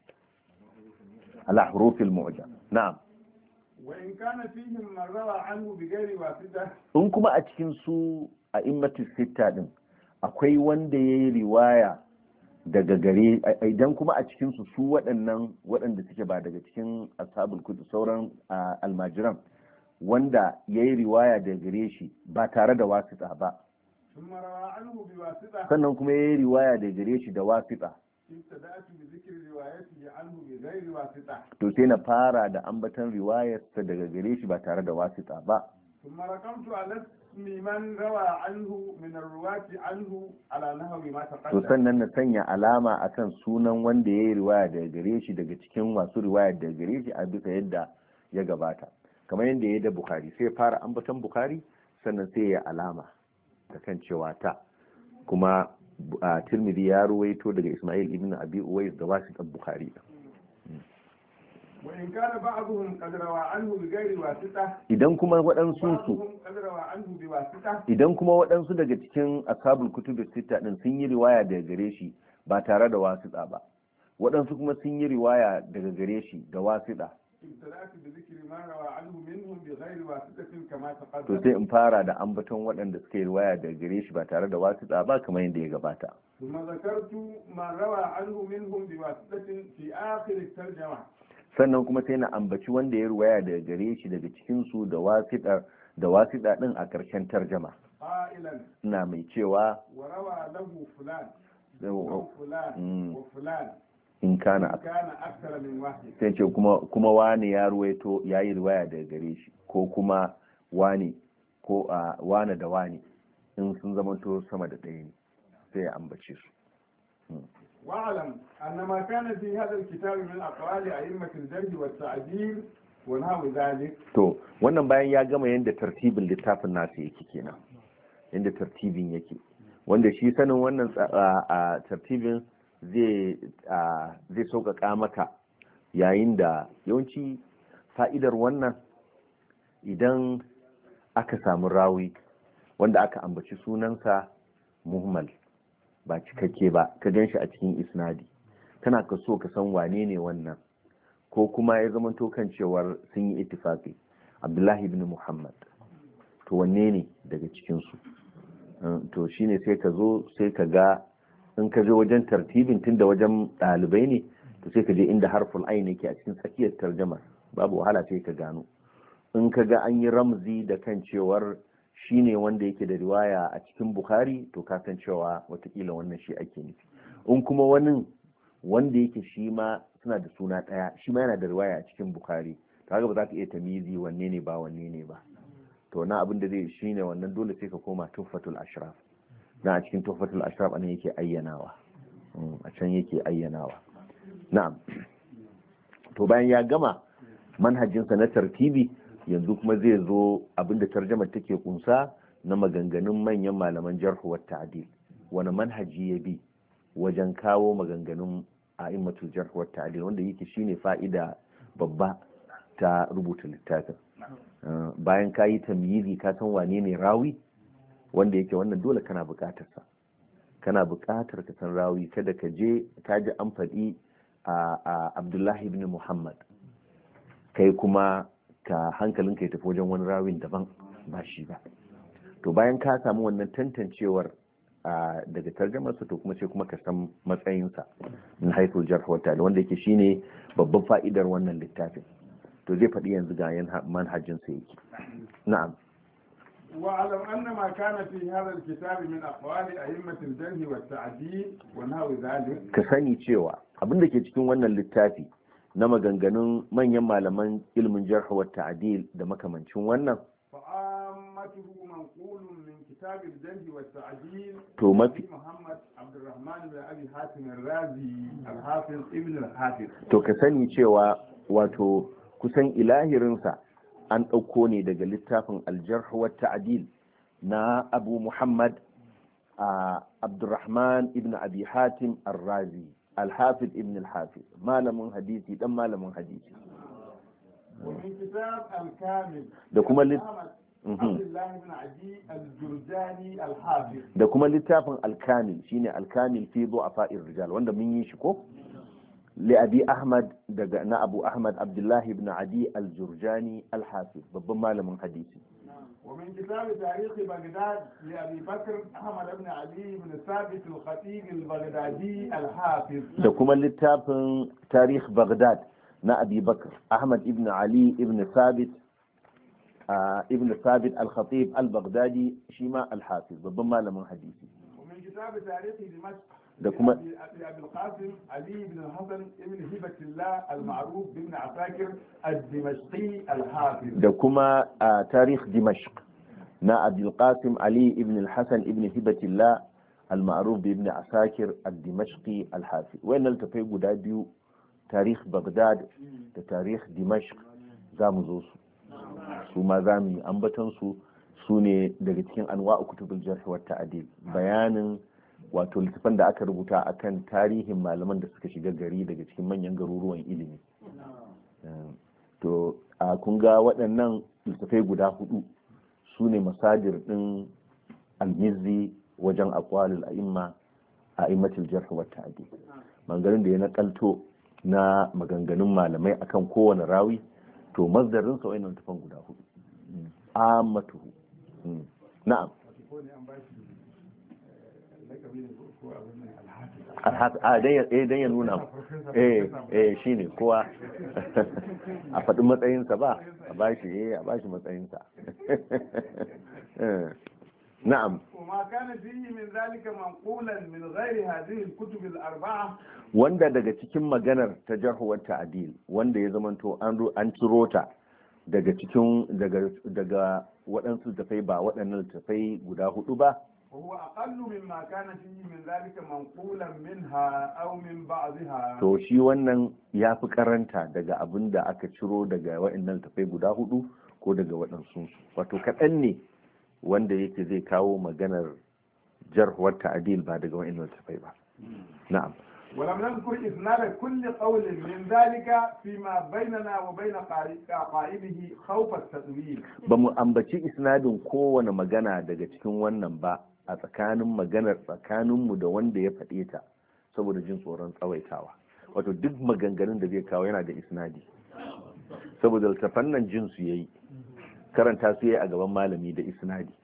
ala hurufil mu'jam na'am wa in kana fihim man rawa anhu bighairi wasita in kuma a cikin su a'immatu sitta din akwai wanda ya yi riwaya daga gare idan kuma a cikinsu su waɗanda suke ba daga cikin ashabul kudu sauran almajiran wanda ya yi riwaya daga gare shi ba tare da wasita ba sannan kuma ya yi riwaya daga gare shi da wasita ابتدأت بذكر روايته عنه بغير واسطة to sai na fara da ambatan riwayarsa daga gare shi ba tare da wasita ba. ثم رقمت على اسم من روى عنه من الرواة عنه على نحو ما to تقدم. sannan na sanya alama akan sunan wanda ya yi riwaya daga gare shi daga cikin masu riwaya daga gare shi a bisa yadda ya gabata, kamar yadda ya yi da Bukhari sai fara ambatan Bukhari sannan sai ya alama ta kan cewa ta, kuma Tirmidhi ya ruwaito daga Ismail ibn Abi Uwais da wasiqan Bukhari. وإن كان بعضهم قد روى عنه بغير واسطة idan kuma waɗansu وبعضهم قد روى عنه بواسطة idan kuma waɗansu daga cikin ashabul kutubus sita din sun yi riwaya daga gare shi ba tare da wasita ba, waɗansu kuma sun yi riwaya daga gare shi da wasita, ابتدأت بذكر ما روى عنه منهم بغير واسطة كما to تقدم. sai in fara da ambaton waɗanda suka yi riwaya daga gare shi ba tare da wasita ba kamar yadda ya gabata. ثم ذكرت ما روى عنه منهم بواسطة في آخر الترجمة. sannan kuma sai na ambaci wanda ya riwaya daga gare shi daga cikin su da wasita din a ƙarshen tarjama, قائلا ina mai cewa وروى له فلان وفلان وفلان in kana كان أكثر من واحد. sai ce kuma wani ya ruwaito ya yi riwaya daga gare shi, ko kuma wani ko wani da wani in sun zamanto sama da ɗaya ne sai ya ambace su. واعلم أن ما كان في هذا الكتاب من أقوال أئمة الجرح والتعديل ونحو ذلك. To wannan bayan ya gama yadda tartibin littafin nasa yake kenan, yadda tartibin yake, wanda shi sanin wannan tartibin zai sauƙaƙa maka yayin da yawanci fa'idar wannan idan aka samu rawi wanda aka ambaci sunansa muhmal ba cikakke ba, ka gan shi a cikin isnadi, kana ka so ka san wane ne wannan, ko kuma ya zama kan cewar sun yi ittifaqi Abdullahi ibn Muhammad, to wanne ne daga cikinsu? To shine sai ka zo sai ka ga in ka je wajen tartibin tun da wajen ɗalibai ne, to sai ka je inda harful ain yake a cikin tsakiyar tarjamar, babu wahala sai ka gano. In ka ga an yi ramzi da kan cewar shi ne wanda yake da riwaya a cikin Bukhari, to ka san cewa watakila wannan shi ake nufi. In kuma wani wanda yake shi ma suna da suna ɗaya, shi ma yana da riwaya a cikin Bukhari, to haka ba za ka iya tamizi wanne ne ba wanne ne ba. To na abin da zai shi ne wannan, dole sai ka koma Tuhfatul Ashraf. Na a cikin Tuhfatul Ashraf anan yake ayyanawa, a can yake ayyanawa. Na'am. To bayan ya gama manhajinsa na tartibi, yanzu kuma zai zo abinda tarjamar take kunsa na maganganun manyan malaman jarh wa ta'dil, wani manhaji ya bi wajen kawo maganganun a'immatul jarh wa ta'dil, wanda yake shine fa'ida babba ta rubuta littafin. Bayan ka yi tamyizi ka san wane ne rawi, wanda yake wannan dole kana buƙatar sa, kana buƙatar ka san rawi, kada ka je ka ji an faɗi a Abdullahi ibn Muhammad kai kuma ka hankalin ka ya tafi wajen wani rawin daban ba shi ba. To bayan ka samu wannan tantancewar daga tarjamarsa, to kuma sai kuma ka san matsayinsa min haithul jarh wa ta'dil, wanda yake shine babban fa'idar wannan littafin. To zai faɗi yanzu ga manhajin sa yake. Na'am. واعلم أن ما كان في هذا الكتاب من أقوال أئمة الجرح والتعديل ونحو ذلك. Ka sani cewa abin da ke cikin wannan littafi na maganganun manyan malaman ilmin jarh wa ta'dil da makamancin wannan, فعامته منقول من كتاب الجرح والتعديل to mafi محمد عبد الرحمن بن أبي حاتم الرازي الحافظ ابن الحافظ. to ka sani cewa wato kusan ilahirinsa an ɗauko ne daga littafin aljarh wa ta'dil na Abu Muhammad Abdurrahman ibn Abi Hatim Ar-Razi al-Hafiz ibn al-Hafiz, malamin hadisi dan malamin hadisi. ومن كتاب الكامل da kuma عبد الله بن عدي الجرجاني الحافظ. da kuma littafin al-Kamil, shine al-Kamil fi du'afa'ir rijal, wanda mun yi shi ko لأبي أحمد دقنا أبو أحمد عبد الله بن عدي الجرجاني الحافظ ربما من حديثي. ومن كتاب تاريخ بغداد لأبي بكر أحمد بن علي بن ثابت الخطيب البغدادي الحافظ. دكما للتاب تاريخ بغداد نا أبي بكر أحمد بن علي بن ثابت ابن ثابت الخطيب البغدادي شيماء الحافظ ربما من حديثي. ومن كتاب تاريخ دمشق da kuma أبي القاسم علي بن الحسن ابن هبة الله المعروف بابن عساكر الدمشقي الحافظ da kuma tarikh dimashq na Abdul Qasim Ali ibn al-Hasan ibn Hibatillah al-ma'ruf bi ibn Asakir al-Dimashqi al-Hafiz wannan tafai guda biyu tarikh Baghdad da tarikh Dimashq zamu zo su ma zamu yi ambatan su ne daga cikin anwa'u kutubul jarh wa ta'dil bayanin wato littafan da aka rubuta akan tarihin malaman da suka shiga gari daga cikin manyan garuruwan ilimi to kun ga waɗannan littafai guda hudu su ne masadir ɗin al-mizzi wajen aqwalul a'immatul jarh wa ta'dil maganganun da ya nakalto na maganganun malamai akan kowane rawi to masdarin sa wayannan tafan guda hudu ammatuhu na'am dan ya nuna shine kowa a faɗi matsayinsa ba a bashi matsayinsa na'am وما كان فيه من ذلك منقولا من غير هذه الكتب الأربعة wanda daga cikin maganar ta jarhuwar ta'dil wanda ya zamanto an ciro ta daga cikin daga waɗansu tafai ba waɗannan tafai guda hudu ba وهو أقل مما كان فيه من ذلك منقولا منها أو من بعضها to shi wannan ya fi karanta daga abin da aka ciro daga waɗannan tafai guda hudu ko daga waɗansu wato kaɗan ne wanda yake zai kawo maganar jarhuwar ta'dil ba daga waɗannan tafai ba na'am ولم نذكر إسناد كل قول من ذلك فيما بيننا وبين قائله خوف التطويل bamu ambaci isnadin kowane magana daga cikin wannan ba a tsakanin maganar tsakaninmu da wanda ya faɗe ta saboda jin tsoron tsawaitawa wato duk maganganun da zai kawo yana da isnadi saboda littafan nan jin su yayi karanta su yayi a gaban malami da isnadi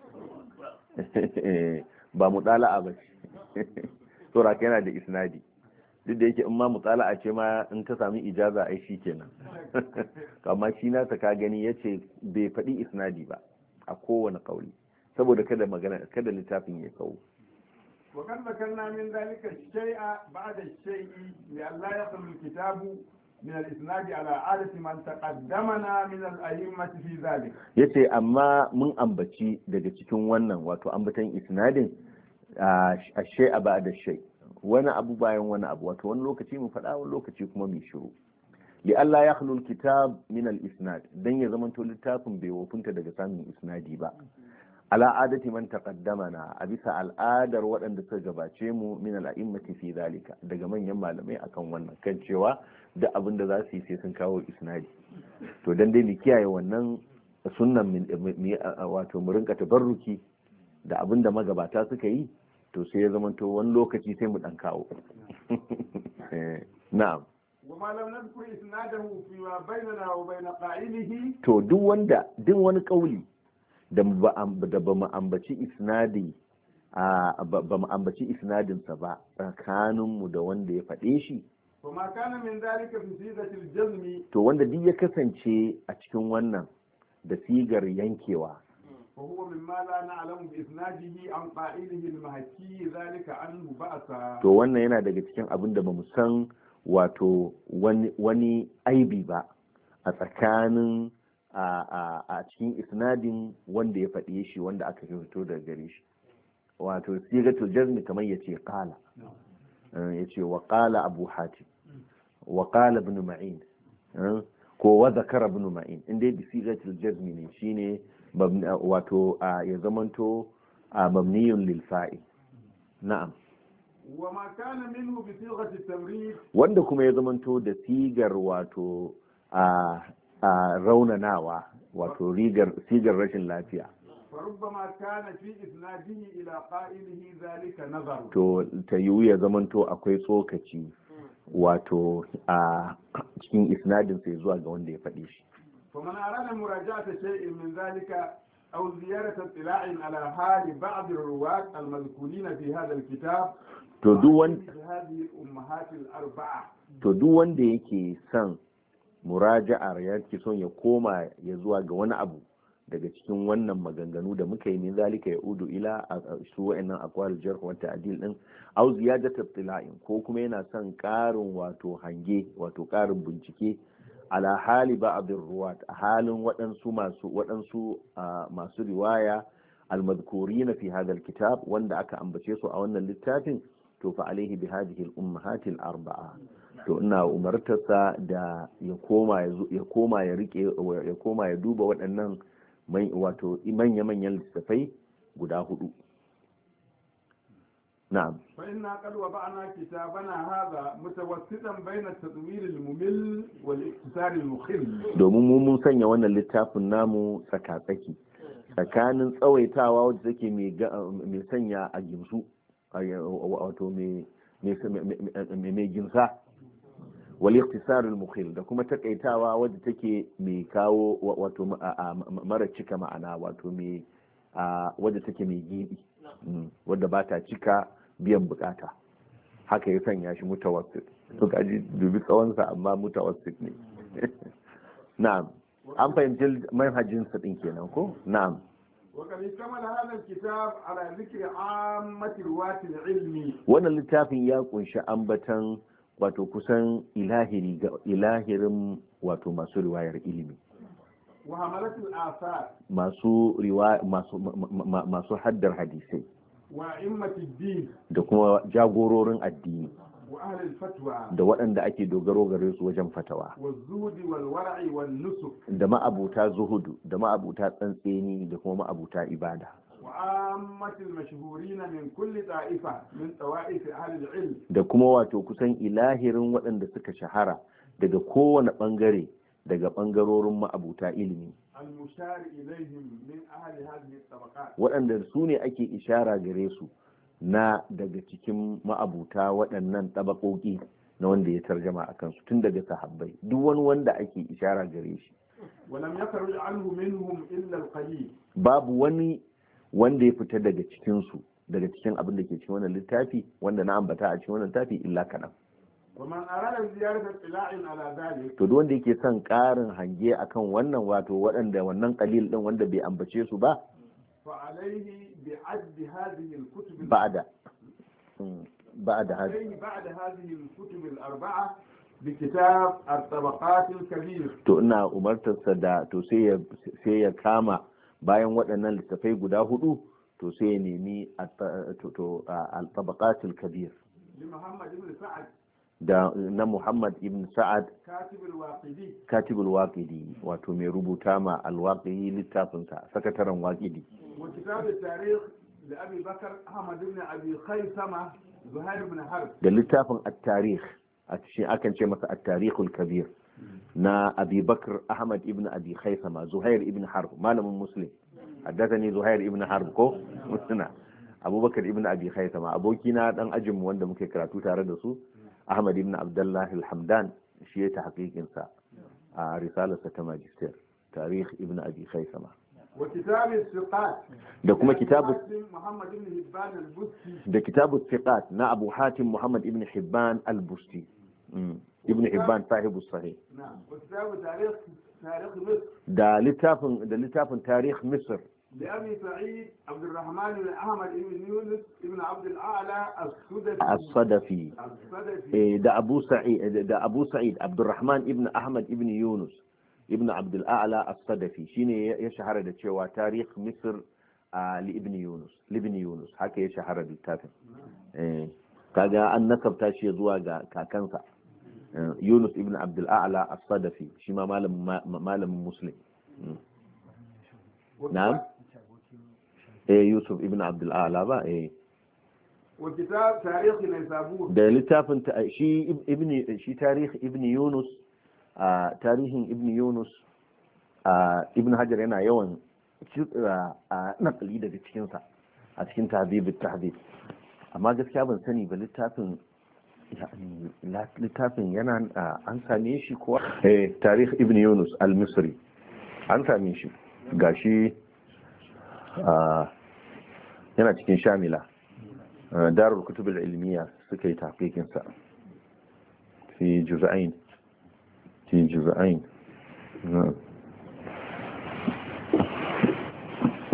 ba mutala'a ba saboda yana da isnadi duk da yake in ma mutala'a ce ma in ta sami ijaza ai shi kenan amma shi nasa ka gani yace bai faɗi isnadi ba a kowane kauli saboda kada littafin ya kawo وقد ذكرنا من ذلك الشيء بعد الشيء لئلا يخلو الكتاب من الإسناد على عادة من تقدمنا من الأئمة في ذلك yace amma mun ambaci daga cikin wannan wato ambatan isnadin a shay'a ba'da shay wani abu bayan wani abu wato wani lokaci mu faɗa wani lokaci kuma mu shiru li Allah ya khulul kitab min al isnad dan ya zamanto littafin bai wofinta daga samun isnadi ba ala adati man taqaddamana a bisa al'adar waɗanda suka gabace mu min al a'immati fi zalika daga manyan malamai akan wannan kan cewa da abin da za su yi sai sun kawo isnadi to dan dai mu kiyaye wannan sunnan wato mu rinka tabarruki da abin da magabata suka yi to sai ya zamanto wani lokaci sai mu dan kawo na'am وما لم نذكر إسناده فيما بيننا وبين قائله to duk wani kauli da ba mu ambaci isnadi ba mu ambaci isnadinsa ba tsakaninmu da wanda ya faɗe shi وما كان من ذلك في صيغة الجزم to wanda duk ya kasance a cikin wannan da sigar yankewa وهو مما لا نعلم بإسناده عن قائله المهكي ذلك عنه بأسا to wannan yana daga cikin abin da bamu san wato wani aibi ba a tsakanin a cikin isnadin wanda ya faɗe shi wanda aka fito daga gare shi wato sigatul jazmi kamar yace qala yace wa qala abu hatim wa qala ibn ma'in ko wa zakara ibn ma'in inda bi sigatul jazmi ne shine wato ya zamanto mabniyun lil fa'il na'am وما كان منه بصيغة التمريض wanda kuma ya zamanto da sigar wato raunanawa wato sigar rashin lafiya فربما كان في إسناده إلى قائله ذلك نظر to ta yiwu ya zamanto akwai tsokaci wato a cikin isnadin sai zuwa ga wanda ya faɗi shi فمن أراد مراجعة شيء من ذلك أو زيارة اطلاع على حال بعض الرواة المذكورين في هذا الكتاب to هذه الأمهات الأربعة to duk wanda yake son muraja'ar yake son ya koma ya zuwa ga wani abu daga cikin wannan maganganu da muka yi min zalika yaudu ila su wa'annan aqwal jarh wa ta'dil din aw ziyadat ittila'in ko kuma yana son karin wato hange wato karin bincike ala hali ba'd ruwat a halin waɗansu masu riwaya almadhkurina fi hadha alkitab wanda aka ambace su a wannan littafin to fa alaihi bi hadhihi al-ummahat al-arba'a to ina umartarsa da ya koma ya duba waɗannan wato manya-manyan littafai guda hudu. na'am fa inna qad wada'na kitabana hadha mutawassitan bayna at-tadwir al-mumil wal iktisar al-mukhil domin mun sanya wannan littafin namu tsakatsaki tsakanin tsawaitawa wanda take mai sanya a gimsu wato mai gimsa wal iktisar al-mukhil da kuma takaitawa wadda take mai kawo wato mara cika ma'ana wato mai wadda take mai gibi wadda ba ta cika biyan bukata haka ya sanya shi mutawassit to kaji dubi tsawonsa amma mutawassit ne na'am an fahimci manhajin sa din kenan ko na'am وقد اشتمل هذا الكتاب على ذكر عامة رواة العلم wannan littafin ya kunshi ambatan wato kusan ilahirin wato masu riwayar ilimi وحملة الآثار masu haddar hadisai وأئمة الدين da kuma jagororin addini وأهل الفتوى da waɗanda ake dogaro gare su wajen fatawa والزهد والورع والنسك da ma'abuta zuhudu da ma'abuta tsantseni da kuma ma'abuta ibada وعامة المشهورين من كل طائفة من طوائف أهل العلم da kuma wato kusan ilahirin waɗanda suka shahara daga kowane ɓangare daga ɓangarorin ma'abuta ilimi المشار إليهم من أهل هذه الطبقات waɗanda su ne ake ishara gare su na daga cikin ma'abuta waɗannan tabakoki na wanda ya tarjama a kansu tun daga sahabbai duk wani wanda ake ishara gare shi ولم يخرج عنه منهم إلا القليل babu wani wanda ya fita daga cikinsu daga cikin abin da ke cikin wannan littafi wanda na ambata a cikin wannan littafi illa kaɗan ومن أراد زيارة اطلاع على ذلك to duk wanda yake son ƙarin hange akan wannan wato waɗanda wannan qalil din wanda bai ambace su ba فعليه بعد هذه الكتب بعد هذه الكتب الأربعة بكتاب الطبقات الكبير to ina umartarsa da to sai ya kama bayan waɗannan littafai guda hudu to sai ya nemi al-tabaqat al-kabir لمحمد بن سعد da na Muhammad ibn Sa'ad كاتب الواقدي wato mai rubuta ma al-Waqidi littafinsa sakataren Waqidi وكتاب التاريخ لأبي بكر أحمد بن أبي خيثمة زهير بن حرب da littafin at-tarikh a cikin akan ce masa at-tarikhul kabir na Abi Bakr Ahmad ibn Abi Khaythama Zuhair ibn Harb malamin Muslim haddathani Zuhair ibn Harb ko musna Abubakar ibn Abi Khaythama abokina dan ajin wanda muke karatu tare da su Ahmad ibn Abdullah al-Hamdan shi ya ta hakikin sa a risalarsa ta magister tarikh ibn Abi Khaythama وكتاب الثقات da kuma kitabu محمد بن حبان البستي da kitabu thiqat na Abu Hatim Muhammad ibn Hibban al-Busti ibn Hibban sahibu sahih نعم وكتاب تاريخ مصر da littafin tarikh Misr لأبي سعيد عبد الرحمن بن أحمد بن يونس بن عبد الأعلى الصدفي da Abu Sa'id Abdurrahman ibn Ahmad ibn Yunus ibn Abd al-A'la as-Sadafi shine ya shahara da cewa tarikh Misr li ibn Yunus haka ya shahara da littafin kaga an nasabta shi zuwa ga kakansa Yunus ibn Abd al-A'la as-Sadafi shi ma malamin Muslim na'am Yusuf ibn Abd al-A'la ba وكتاب تاريخ نيسابور da littafin shi tarikh ibn Yunus tarihin ibn Yunus ibn Hajar yana yawan nakali daga cikinsa a cikin tahdhib amma gaskiya ban sani ba littafin yana an same shi ko tarikh ibn Yunus al-Misri an same shi gashi yana cikin Shamila darul kutub al-ilmiya suka yi tahqiqin sa fi juz'ain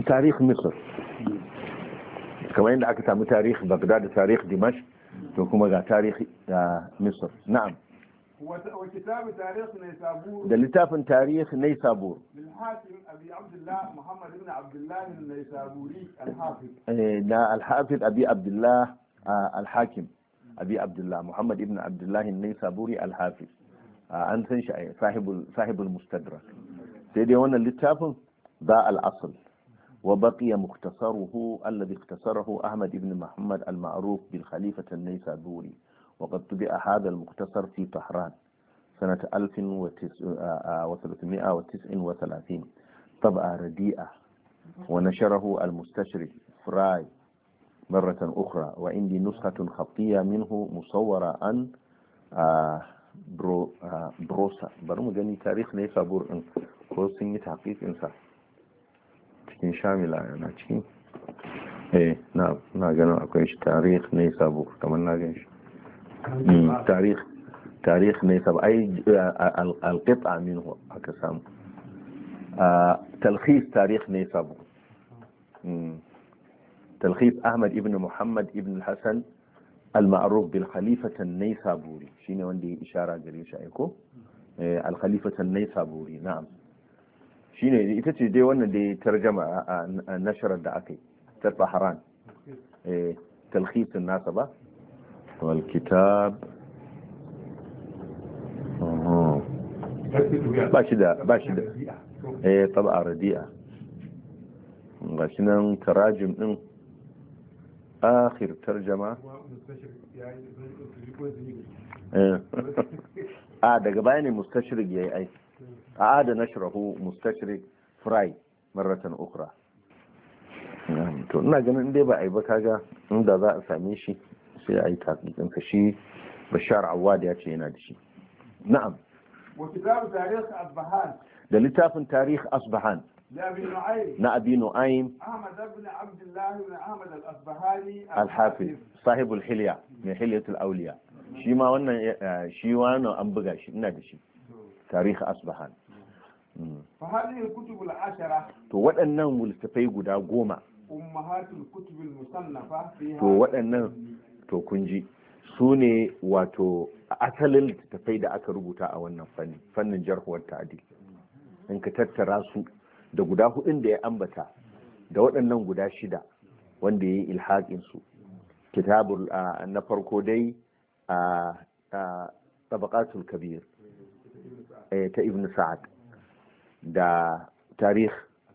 tarikh Misr kamar yadda aka samu tarikh Baghdad da tarikh Dimashq to kuma ga tarikh Misr na'am وكتاب تاريخ نيسابور da littafin tarikh Naysabur للحاكم أبي عبد الله محمد بن عبد الله النيسابوري الحافظ na al-Hafiz Abi Abdullah al-Hakim Abi Abdullah Muhammad ibn Abdullah an-Naysaburi al-Hafiz an san shi sahibul Mustadrak sai dai wannan littafin ba al-asl وبقي مختصره الذي اختصره أحمد بن محمد المعروف بالخليفة النيسابوري وقد طبع هذا المختصر في طهران سنة 1339 طبعة رديئة ونشره المستشرق فراي مرة أخرى وعندي نسخة خطية منه مصورة عن بروسا برمجاني تاريخ نيسابور كورسيني تحقيق إنسان cikin shamila yana cikin na ganin akwai shi tarikh ne sabo kamar na gan shi tarikh ne sabo ai alqita minhu aka samu talkhis tarikh ne sabo talkhis Ahmad ibn Muhammad ibn Hassan al-ma'ruf bil khalifata an-Naysaburi shine wanda ya ishara gare shi ai ko al-khalifata an-Naysaburi na'am shine ita ce dai wannan da ya tarjama a nasharar da aka yi ta Bahran talkhisin nasa ba wal kitab ba shi da taba radi'a ga shi nan tarajim din akhir tarjama daga baya ne mustashrik yayi aiki أعاد نشره مستشرق فراي مرة أخرى to ina ganin dai ba a yi ba kaga inda za a same shi sai a yi taƙiƙin ka shi Bashar Awad ya ce yana da shi na'am wa kitab tarikh Asbahan da littafin tarikh Asbahan na Abi Nu'aym Ahmad ibn Abdullah ibn Ahmad al-Asbahani al-Hafiz sahibul hilya mai hilyatul awliya shi ma wannan an buga shi ina da shi tarikh Asbahan فهذه الكتب العشرة to waɗannan littafai guda 10 ummahatul kutub al-musannafa fiha to waɗannan to kun ji su ne wato asalin littafai da aka rubuta a wannan fannin jarhuwar ta'dil in ka tattara su da guda 4 da ya ambata da waɗannan guda 6 wanda yayi ilhaqin su kitabul na farko dai tabaqatul kabir ta ibn Sa'ad da tarikh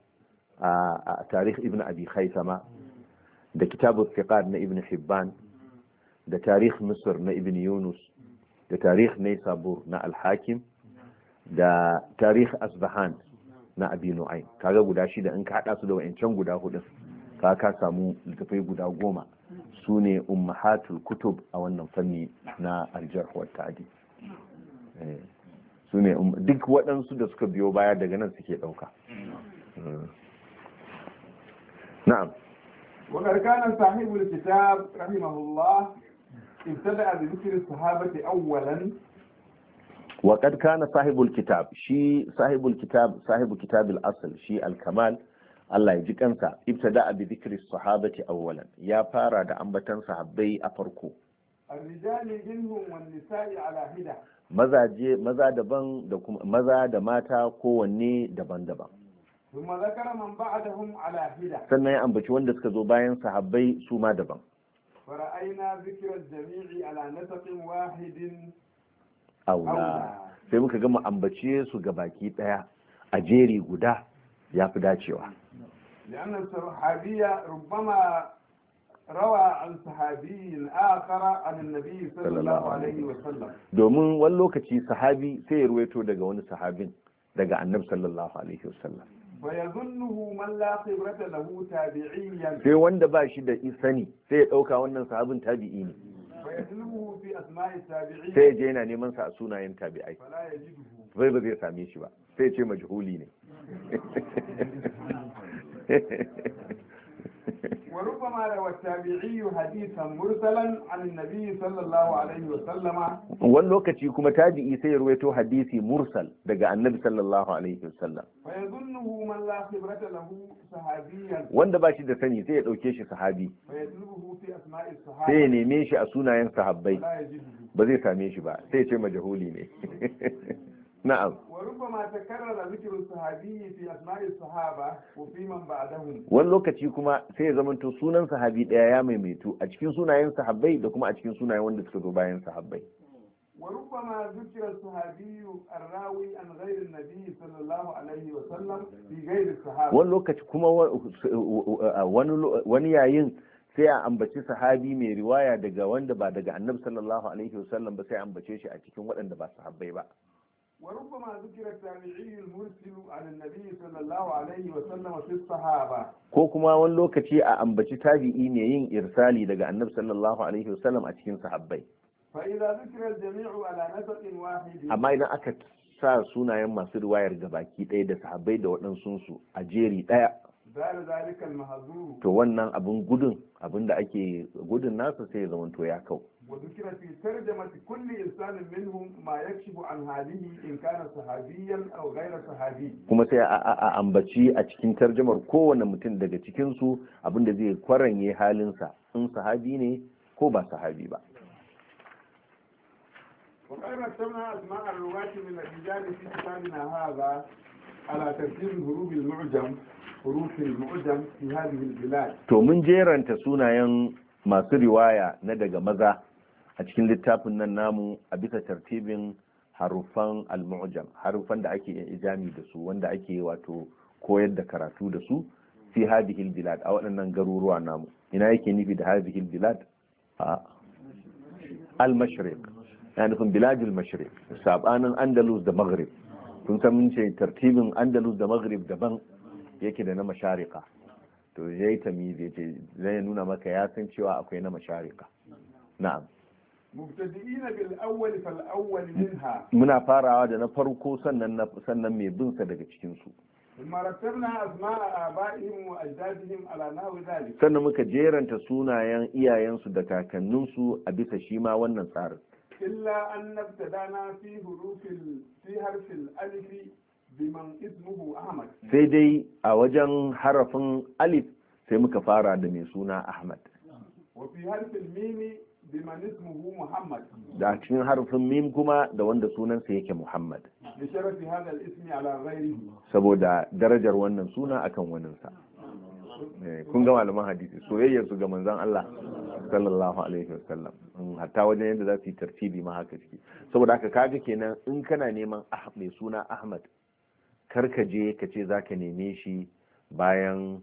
ibn Abi Khaythama da kitabul thiqat na ibn Hibban da tarikh Misr na ibn Yunus da tarikh Naysabur na al-Hakim da tarikh Asbahan na Abi Nu'aym kaga guda 6 in ka hada su da wayancan guda 4 ka samu littafai guda 10 sune ummahatul kutub a wannan fanni na al-jarh wa ta'dil su ne duk waɗansu da suka biyo baya daga nan suke ɗauka na'am وقد كان صاحب الكتاب رحمه الله ابتدأ بذكر الصحابة أولا وقد كان صاحب الكتاب صاحب كتاب الأصل شي الكمال Allah ya ji kansa ibtada bi dhikri sahabati awwalan ya fara da ambatan sahabbai a farko الرجال منهم والنساء على حدة maza daban da kuma maza da mata kowanne daban-daban ثم ذكر من بعدهم على حدة sannan ya ambaci wanda suka zo bayan sahabbai su ma daban فرأينا ذكر الجميع على نسق واحد aula sai muka gama ambace su gabaki daya a jeri guda ya fi dacewa لأن الصحابية ربما روى عن صحابي آخر عن النبي صلى الله عليه وسلم domin wani lokaci sahabi sai ya ruwaito daga wani sahabin daga annabi sallallahu alaihi wasallam فيظنه من لا خبرة له تابعيا sai wanda ba shi da sani sai ya dauka wannan sahabin tabi'i ne فيطلبه في أسماء التابعين sai ya je yana neman sa a sunayen tabi'ai فلا يجده bai ba zai same shi ba sai ya ce majhuli ne وربما وربما روى التابعي حديثا مرسلا عن النبي صلى الله عليه وسلم. wani lokaci kuma tabi'i sai ya ruwaito hadisi mursal daga annabi sallallahu alaihi wasallam. فيظنه من لا خبرة له صحابيا. wanda ba shi da sani sai ya dauke shi sahabi. فيطلبه في أسماء الصحابة. sai ya neme shi a sunayen sahabbai. لا يجده. ba zai same shi ba sai ya ce majhuli ne. na'am. وربما تكرر ذكر الصحابي في أسماء الصحابة وفي من بعدهم. wani lokaci kuma sai ya zamanto sunan sahabi daya ya maimaitu a cikin sunayen sahabbai da kuma a cikin sunayen wanda suka zo bayan sahabbai. وربما ذكر الصحابي الراوي عن غير النبي صلى الله عليه وسلم في غير الصحابة. wani lokaci kuma wani yayin sai a ambaci sahabi mai riwaya daga wanda ba daga annabi sallallahu alaihi wasallam ba sai a ambace shi a cikin waɗanda ba sahabbai ba. وربما ذكر التابعي المرسل عن النبي صلى الله عليه وسلم في الصحابة. ko kuma wani lokaci a ambaci tabi'i ne yin irsali daga annabi sallallahu alaihi wasallam a cikin sahabbai. فإذا ذكر الجميع على نسق واحد. amma idan aka sa sunayen masu riwayar gabaki ɗaya da sahabbai da waɗansu su a jeri ɗaya. زال ذلك المحظور. to wannan abin da ake gudun nasa sai ya zamanto ya kau. وذكر في ترجمة كل إنسان منهم ما يكشف عن هذه إن كان صحابيا أو غير صحابي. kuma sai a ambaci a cikin tarjamar kowane mutum daga cikin su abinda zai kwaranye halinsa in sahabi ne ko ba sahabi ba. وقد رتبنا أسماء الرواة من الرجال في كتابنا هذا على ترتيب الحروف المعجم في هذه البلاد. to mun jeranta sunayen masu riwaya na daga maza a cikin littafin nan namu a bisa tartibin harufan al-mu'jam, harufan da ake ijami da su wanda ake wato koyar da karatu da su fi hadhihi al-bilad a waɗannan garuruwa namu. ina yake nufi da hadhihi al-bilad? al-mashriq, yana nufin biladul mashriq, sabanin andalus da maghrib. kun san mun ce tartibin andalus da maghrib daban yake da na masharika, to yayi tamizi yace zai nuna maka ya san cewa akwai na masharika. na'am. mubtadi'ina bil awwal fal awwal minha. muna farawa da na farko sannan mai bin sa daga cikin su. ثم رتبنا أسماء آبائهم وأجدادهم على نحو ذلك. sannan muka jeranta sunayen iyayensu da kakanninsu a bisa shi ma wannan tsarin. إلا أن ابتدأنا في حرف الألف بمن اسمه أحمد. sai dai a wajen harafin alif sai muka fara da mai suna Ahmad. وفي حرف الميم بمن اسمه محمد. da cikin harafin mim kuma da wanda sunansa yake Muhammad. لشرف هذا الاسم على غيره. saboda darajar wannan suna akan waninsa. kun ga malaman hadisi soyayyar su ga manzon Allah sallallahu alaihi wasallam hatta wajen yadda za su yi tartibi ma haka ciki. saboda haka kaga kenan in kana neman mai suna Ahmad kar ka je ka ce zaka neme shi bayan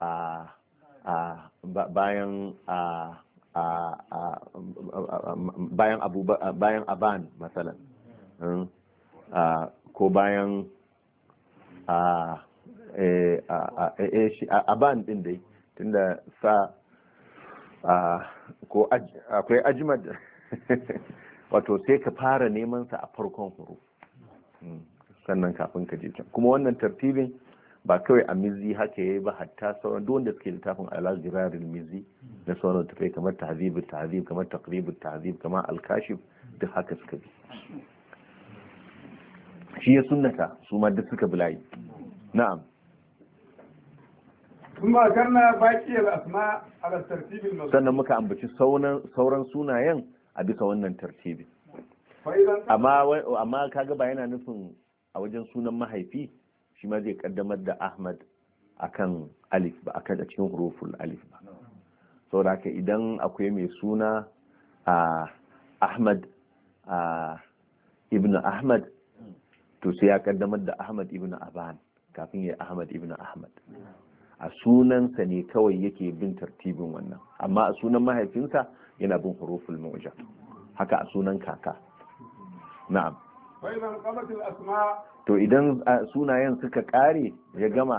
bayan aban masalan, ko bayan aban din dai tunda sa ko akwai ajmad wato sai ka fara neman sa a farkon huruf sannan kafin ka je can. kuma wannan tartibin ba kawai a mizi haka yayi ba, hatta sauran duk wanda suke littafin al-zirarul mizi da sauran tafai kamar tahzibut tahzib, kamar taqribut tahzib, kamar al-kashif, duk haka suka bi. shi ya sunnata su ma duk suka bi layi. na'am. kuma karna baki al-asma ala tartib al-mazkur. sannan muka ambaci sauran sunayen a bisa wannan tartibi. amma kaga ba yana nufin a wajen sunan mahaifi shi ma zai kaddamar da Ahmad akan alif ba, akan a cikin huruful alif ba. saboda haka idan akwai mai suna Ahmad ibn Ahmad to sai ya kaddamar da Ahmad ibn Aban kafin ya Ahmad ibn Ahmad. a sunansa ne kawai yake bin tartibin wannan, amma a sunan mahaifinsa yana bin huruful mu'jam, haka a sunan kaka. na'am. to idan sunayen suka kare ya gama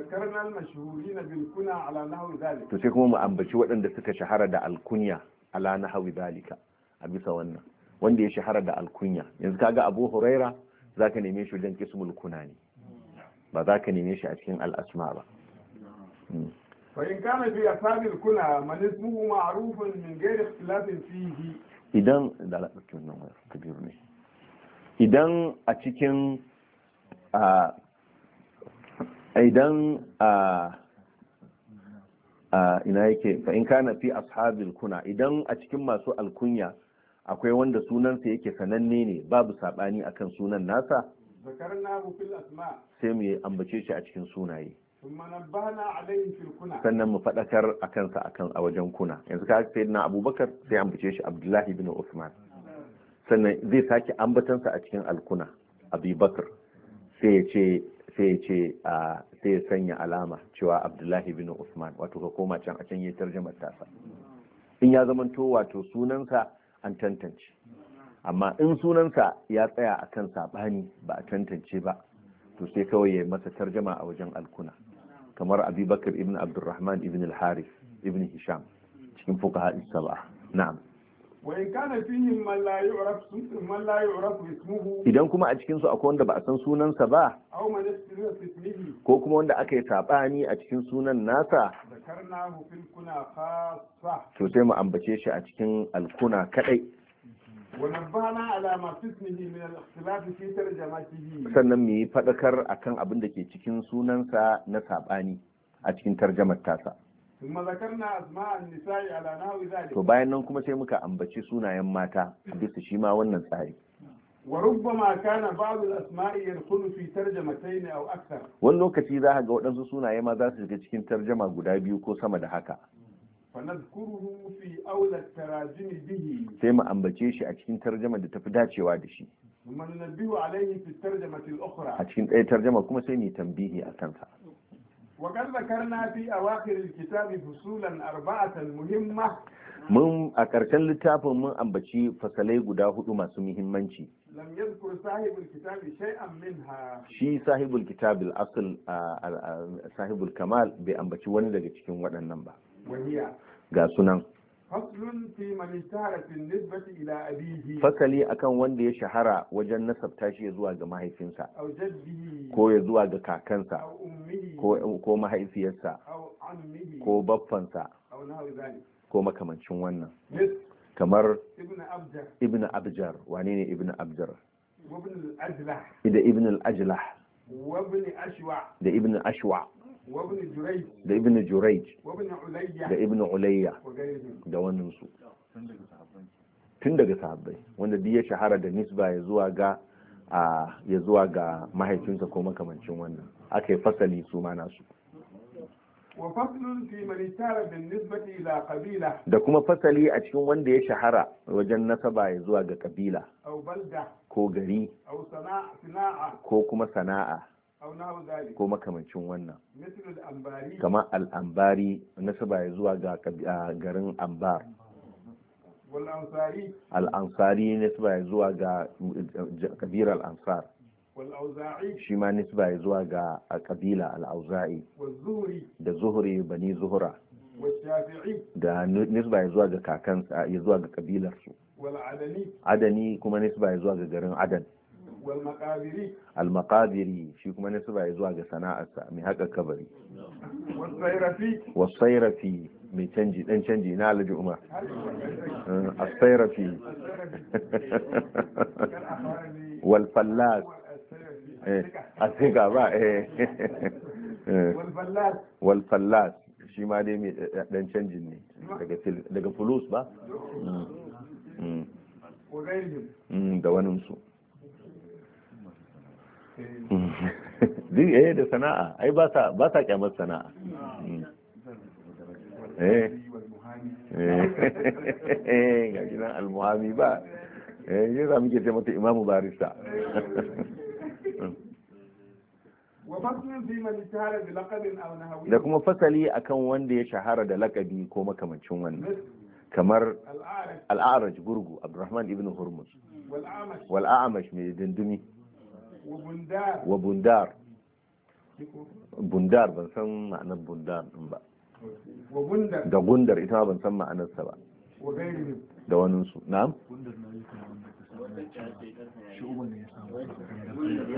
to sai kuma mu ambaci waɗanda suka shahara da alkunya ala nahwi zalika a bisa wannan, wanda ya shahara da alkunya. yanzu kaga Abu Huraira zaka neme shi wajen kismul kunani, ba zaka neme shi a cikin al-asma ba. فإن كان في أصحاب الكنى من اسمه معروف من غير اختلاف فيه. idan da ala ɗauki wannan wayar kabiru ne idan a cikin idan ina yake fa in kana fi ashabil kuna idan a cikin masu alkunya akwai wanda sunansa yake sananne ne babu sabani akan sunan nasa sai mu ambace shi a cikin sunaye sannan mu faɗakar a kansa a wajen kuna yanzu ka sai na abubakar sai ambace shi abdullahi bin usman sannan zai sake ambatansa a cikin alkuna abubakar sai ya sanya alama cewa abdullahi bin usman wato ka koma can a can yi tarjamar tasa in ya zamanto wato sunansa an tantance amma in sunansa ya tsaya akan sabani ba a tantance ba to sai kawai ya masa tarjama a wajen alkuna kamar abubakar ibn abdurrahman ibn al-harith ibn hisham cikin fuqaha as-sab'a na'am وإن كان فيهم من لا يعرف اسمه idan kuma a cikin su akwai wanda ba a san sunansa ba أو من اختلف اسمه ko kuma wanda aka yi sabani a cikin sunan nasa ذكرناه في الكنى خاصة to sai mu ambace shi a cikin alkuna kadai ونبهنا على ما في اسمه من الاختلاف في ترجمته sannan mu yi fadakar akan abin da ke cikin sunansa na sabani a cikin tarjamar tasa ثم ذكرنا أسماء النساء على نحو ذلك to bayan nan kuma sai muka ambaci sunayen mata a bisa shi ma wannan tsari وربما كان بعض الأسماء يدخل في ترجمتين أو أكثر wani lokaci za ka ga waɗansu sunaye ma za su shiga cikin tarjama guda biyu ko sama da haka فنذكره في أولى التراجم به sai mu ambace shi a cikin tarjama da tafi dacewa da shi ثم ننبه عليه في الترجمة a الأخرى cikin ɗaya tarjama kuma sai mu tambihi a kansa وقد ذكرنا في أواخر الكتاب فصولا 4 مهمة mun a ƙarshen littafin mun ambaci fasalai guda 4 masu muhimmanci لم يذكر صاحب الكتاب شيئا منها shi sahibul kitabil asl sahibul kamal bai ambaci wani daga cikin waɗannan ba وهي ga sunan فصل في من اشتهر في النسبة إلى أبيه fasali akan wanda ya shahara wajen nasabta shi zuwa ga mahaifinsa أو جده ko ya zuwa ga kakansa أو أمه ko mahaifiyarsa أو عمه ko baffansa أو نحو ذلك ko makamancin wannan مثل kamar ابن أبجر ibn abjar wane ne ibn abjar وابن الأجلح da ibn al-ajlah وابن أشوع da ibn ashwa وابن جريج da ibn jurayj وابن da عليا ibn ulayya وغيرهم da waninsu tun daga sahabbai wanda duk ya shahara da nisba ya zuwa ga mahaifinsa ko makamancin wannan aka yi fasali su ma nasu وفصل في من اشتهر بالنسبة إلى قبيلة da kuma fasali a cikin wanda ya shahara wajen nasaba ya zuwa ga kabila أو بلدة ko gari أو صناعة ko kuma sana'a أو نحو ذلك ko makamancin wannan مثل الأنباري kamar al'ambari nasaba ya zuwa ga garin ambar والأنصاري al'ansari nasaba ya zuwa ga kabilar ansar والأوزاعي shi ma nisba ya zuwa ga kabila al'auza'i والزهري da zuhuri bani zuhura والشافعي da nisba ya zuwa ga kakansa ya zuwa ga kabilarsu والعدني adani kuma nisba ya zuwa ga garin adan والمقابري al-maqadiri shi kuma nisba ya zuwa ga sana'arsa mai haka kabari والصيرفي wasairafi mai canji dan canji na alhaji umar as-sairafi wal fallas asiga ba والفلاس wal fallas shi ma dai mai dan canjin ne daga fulus ba وغيرهم da waninsu duk da sana'a ai ba sa kyamar sana'a ga gidan almuhami ba yi za muke ce mata imamu barista وفصل في من اشتهر بلقب أو نحوه da kuma fasali akan wanda ya shahara da lakabi ko makamancin wannan kamar الأعرج al'araj gurgu abdurrahman ibn hurmus والأعمش wal'amash mai dindumi وبندار wa bundar bundar ban san ma'anar bundar din ba وبندر da gundar ita ma ban san ma'anarsa ba وغيرهم da waninsu na'am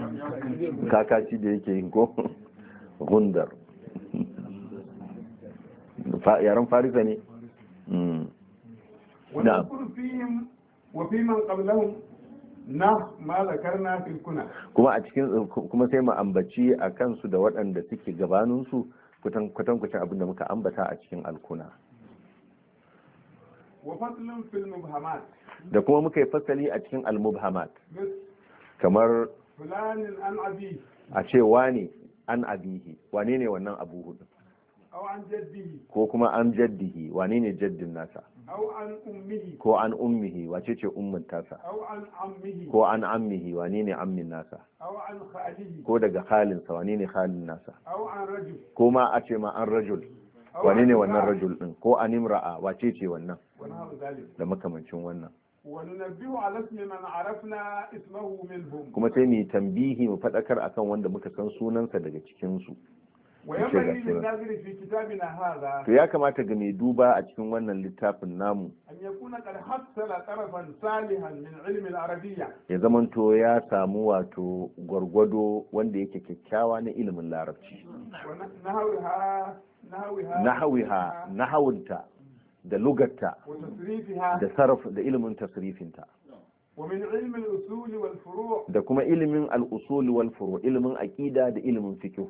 kakaci da yake yin ko gundar yaren farisa ne. ونذكر فيهم وفي من قبلهم ما ذكرنا في الكنى. kuma a cikin kuma sai mu ambaci a kansu da waɗanda suke gabanin su kwatankwacin abin da muka ambata a cikin alkuna. wa faslun fil mubhamat. da kuma muka yi fasali a cikin al-mubhamat kamar fulanin an abi, a ce wane an abihi, wane ne wannan abu hudu, aw an jaddihi, ko kuma an jaddihi, wane ne jaddin nasa, aw an ummihi, ko an ummihi, wace ce ummin tasa, aw an ammihi, ko an ammihi, wane ne ammin nasa, aw an khalihi, ko daga khalinsa, wane ne khalin nasa, aw an rajul, ko ma a ce ma an rajul, wane ne wannan rajul din, ko an imra'a, wace ce wannan, da makamancin wannan. وننبه على اسم من عرفنا اسمه منهم. kuma sai mu tambihi mu fadakar akan wanda muka san sunansa daga cikin su. وينبغي للناظر في كتابنا هذا. to ya kamata ga mai duba a cikin wannan littafin namu. أن يكون قد حصل طرفا صالحا من علم العربية. ya zamanto ya samu wato gwargwado wanda yake kyakkyawa na ilimin larabci. نحوها nahawunta da lugarta da sarf da ilimin tasrifinta da kuma ilimin al-usul wal furu' ilimin aqida da ilimin fiqh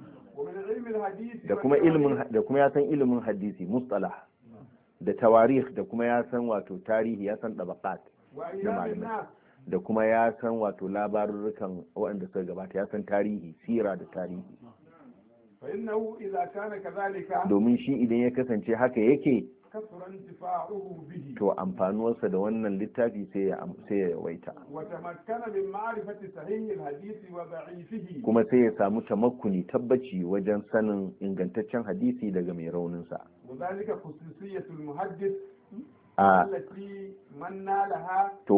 da kuma ya san ilimin hadisi mustalah da tawarikh da kuma ya san wato tarihi, ya san tabaqat da malamai da kuma ya san wato labarurrukan waɗanda suka gabata, ya san tarihi, sira da tarihi. domin shi idan ya kasance haka yake to amfanuwarsa da wannan littafi sai ya yawaita, kuma sai ya samu tamakkuni tabbaci wajen sanin ingantaccen hadisi daga mai rauninsa. to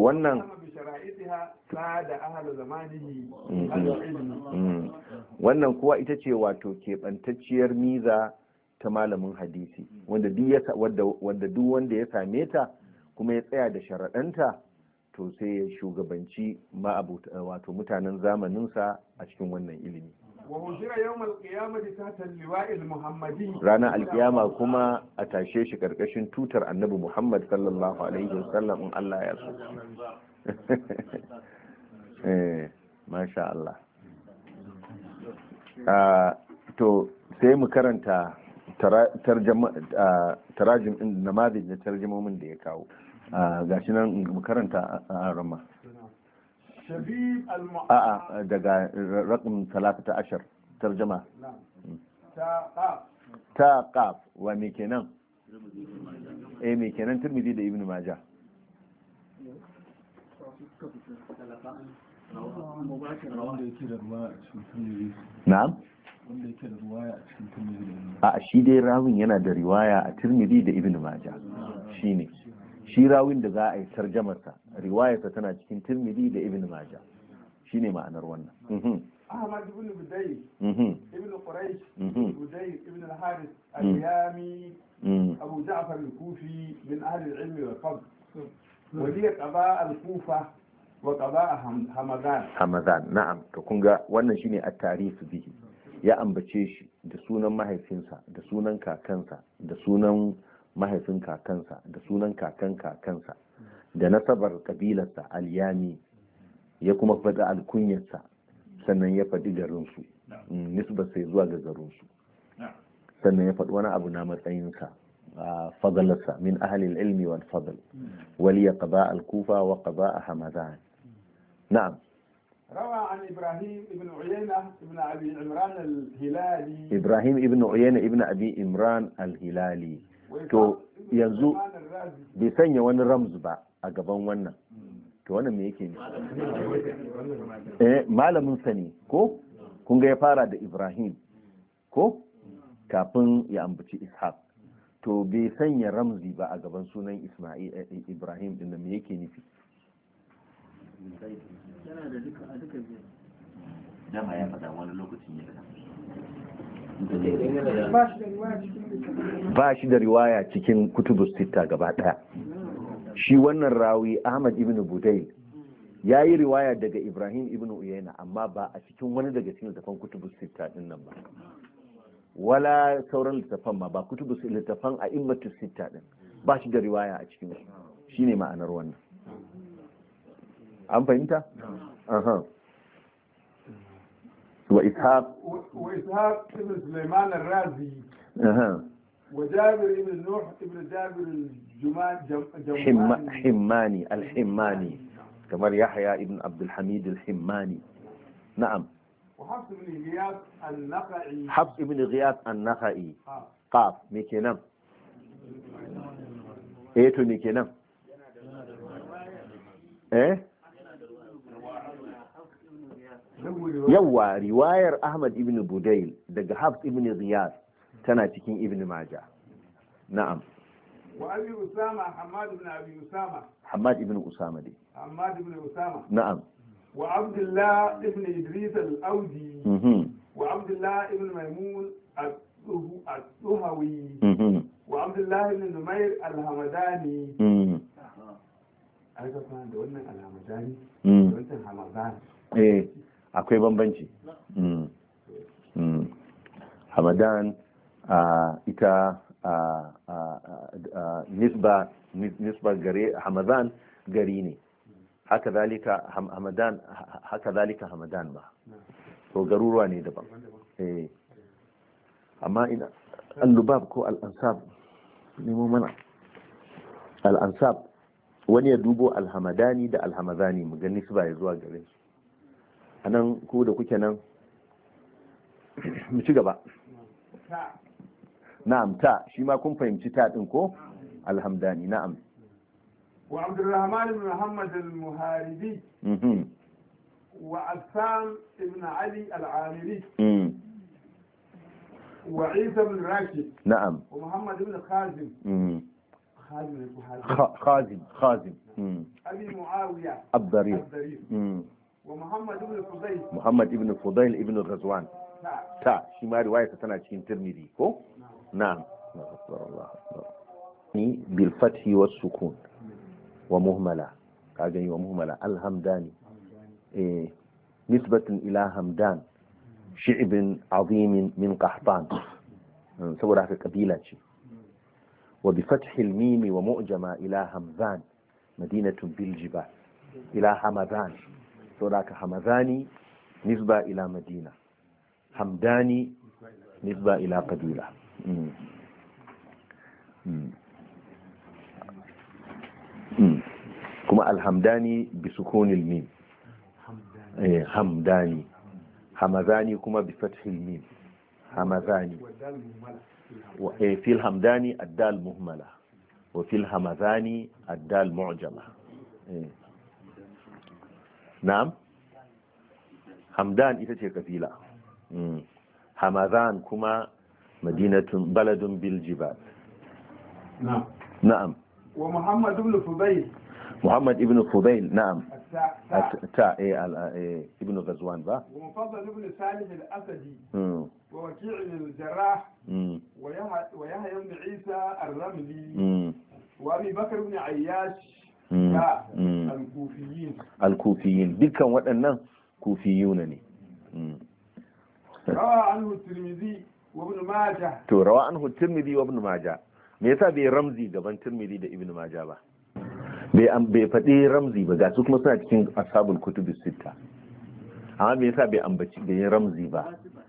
wannan kuwa ita ce wato keɓantacciyar miza ta malamin hadisi wanda duk wanda ya same ta kuma ya tsaya da sharaɗanta to sai ya shugabanci wato mutanen zamaninsa a cikin wannan ilimi. ranar alkiyama kuma a tashe shi karkashin tutar annabi Muhammad sallallahu alaihi wasallam in Allah ya so. Masha Allah. To sai mu karanta tarajim din namazij na tarjumomin da ya kawo. Gashi nan mu karanta a rama. daga rakam 13 tarjama. ta qaf wa me kenan me kenan Tirmidhi da Ibn Majah. na'am a shi dai rawin yana da riwaya a Tirmidhi da Ibn Majah, shine shi rawin da za a yi tarjamarsa riwayarsa tana cikin Tirmidhi da Ibn Majah, shine ma'anar wannan. Ahmad ibn Budayl ibn Quraysh ibn Budayl ibn al-Harith al-Yami Abu Ja'far al-Kufi min ahli al-ilm wal fadl wa hiya qada al-Kufa wa qada Hamadan. Na'am, to kun ga wannan shine at-tarif bihi, ya ambace shi da sunan mahaifinsa da sunan kakansa da sunan mahaifin kakansa da sunan kakan kakansa da nasabar kabilarsa al-Yami, ya kuma faɗi alkunyarsa, sannan ya faɗi garinsu, nisbar sai zuwa ga garinsu, sannan ya faɗi wani abu na matsayinsa, fadalarsa min ahalil ilmi wal fadl, waliya qada al-Kufa wa qada Hamadan. na'am. روى عن إبراهيم ابن عيينة ابن أبي عمران الهلالي. إبراهيم ابن عيينة ابن أبي عمران الهلالي. to yanzu bai sanya wani ramz ba a gaban wannan, to wannan me yake ne? Malamin sa ne ko kun ga ya fara da Ibrahim ko kafin ya ambaci Ishaq, to bai sanya ramzi ba a gaban sunan Ibrahim din, me yake nufi? dama ya faɗa wani lokacin ya ba shi da riwaya cikin kutubus sita gaba daya. Shi wannan rawi Ahmad ibn Budayl ya yi riwaya daga Ibrahim ibn Uyayna amma ba a cikin wani daga cikin littafin kutubus sita din nan ba. wala sauran littafan ma ba kutubu littafan a immatu sitta din ba shi da riwaya a cikin su shine ma'anar wannan an fahimta aha wa ishaq ibn Sulaiman al-Razi aha wa Jabir ibn Nuh ibn Jabir al-Himmani al-Himmani kamar Yahya ibn Abdul Hamid al-Himmani na'am وحفص بن غياث النخعي حفص بن غياث النخعي قاف me kenan to me kenan yawa riwayar Ahmad ibn Budayl daga Hafs ibn Ghiyath tana cikin Ibn Majah na'am wa Abi Usama Hamad ibn Abi Usama Hamad ibn Usama dai Hamad ibn Usama na'am wa Abdullah ibn Idris al-Audi wa Abdullah ibn Maimun al-Duhawi wa Abdullah ibn Numair al-Hamadani aika kana da wannan al-Hamadani wannan Hamadan akwai bambanci Hamadan ita nisba gare Hamadan gari ne haka zalika Hamadan ba to garuruwa ne daban amma ina al-Lubab ko al-Ansab nemo mana al-Ansab wani ya dubo al-Hamadani da al-Hamadani mu ga nisba ya zuwa gare su anan ku da kuke nan mu ci gaba na'am ta shi ma kun fahimci ta din ko al-Hamdani na'am wa Abdurrahman ibn Muhammad al-Muharibi wa Assam ibn Ali al-Amiri wa Isa ibn Rashid na'am wa Muhammad ibn Khazim خازم أبي معاوية الضرير ومحمد بن فضيل محمد بن فضيل ابن غزوان تا شي ما رواية تنا cikin Tirmidhi ko na'am Allah ni bil fath was sukun wa muhmala kaga wa muhmala al-Hamdani nisbatan ila Hamdan shi'b azim min Qahtan saboda haka kabila ce وبفتح الميم ومؤجمة إلى همذان مدينة بالجبال إلى همذان سوراك همذاني نسبة إلى مدينة همداني نسبة إلى قبيلة كما الهمداني بسكون الميم همداني همذاني كما بفتح الميم همذاني وفي الهمداني الدال مهملة وفي الهمذاني الدال معجمة نعم همدان إتتي كفيلة همذان كما مدينة بلد بالجبال نعم نعم ومحمد بن فضيل محمد ابن فضيل نعم التاء ابن غزوان با ومفضل بن صالح الأسدي ووكيع الجراح ويحيى بن عيسى الرملي وأبي بكر بن عياش الكوفيين دكا waɗannan كوفيون ne روى عنه الترمذي وابن ماجه to rawa anhu الترمذي وابن ماجه me yasa bai ramzi gaban Tirmidhi da Ibn Majah ba bai faɗi ramzi ba ga su kuma suna cikin ashabul kutubi sita amma me yasa bai ambaci bai ramzi ba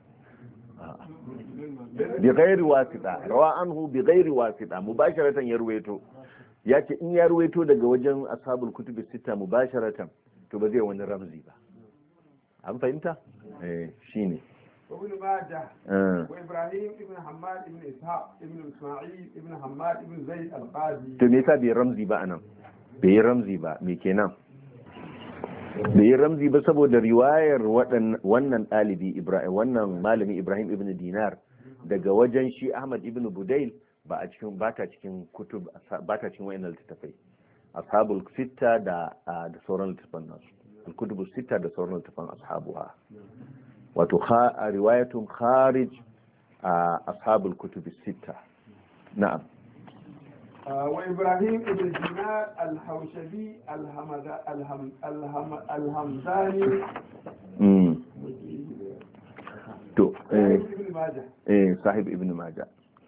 bi ghairi wasita rawa anhu bi ghairi wasita mubasharatan ya ruwaito yace in ya ruwaito daga wajen ashabul kutubi sita mubasharatan to ba zai wani ramzi ba an fahimta shine وابن ماجه وابراهيم ابن حماد ابن اسحاق ابن اسماعيل ابن حماد ابن زيد القاضي to me yasa bai ramzi ba anan bai yi ramzi ba me kenan bai yi ramzi ba saboda riwayar wannan ɗalibi Ibrahim wannan malami Ibrahim ibn Dinar daga wajen shi Ahmad ibn Budayl ba ta cikin kutub ba ta cikin wayannan littafai ashabul sitta da sauran littafan nasu al-kutub sitta da sauran littafan ashabuha wato riwayatun kharij ashabul kutub sitta na'am وإبراهيم ابن دينار الحوشبي الهمداني to ابن ماجه sahib ibn majah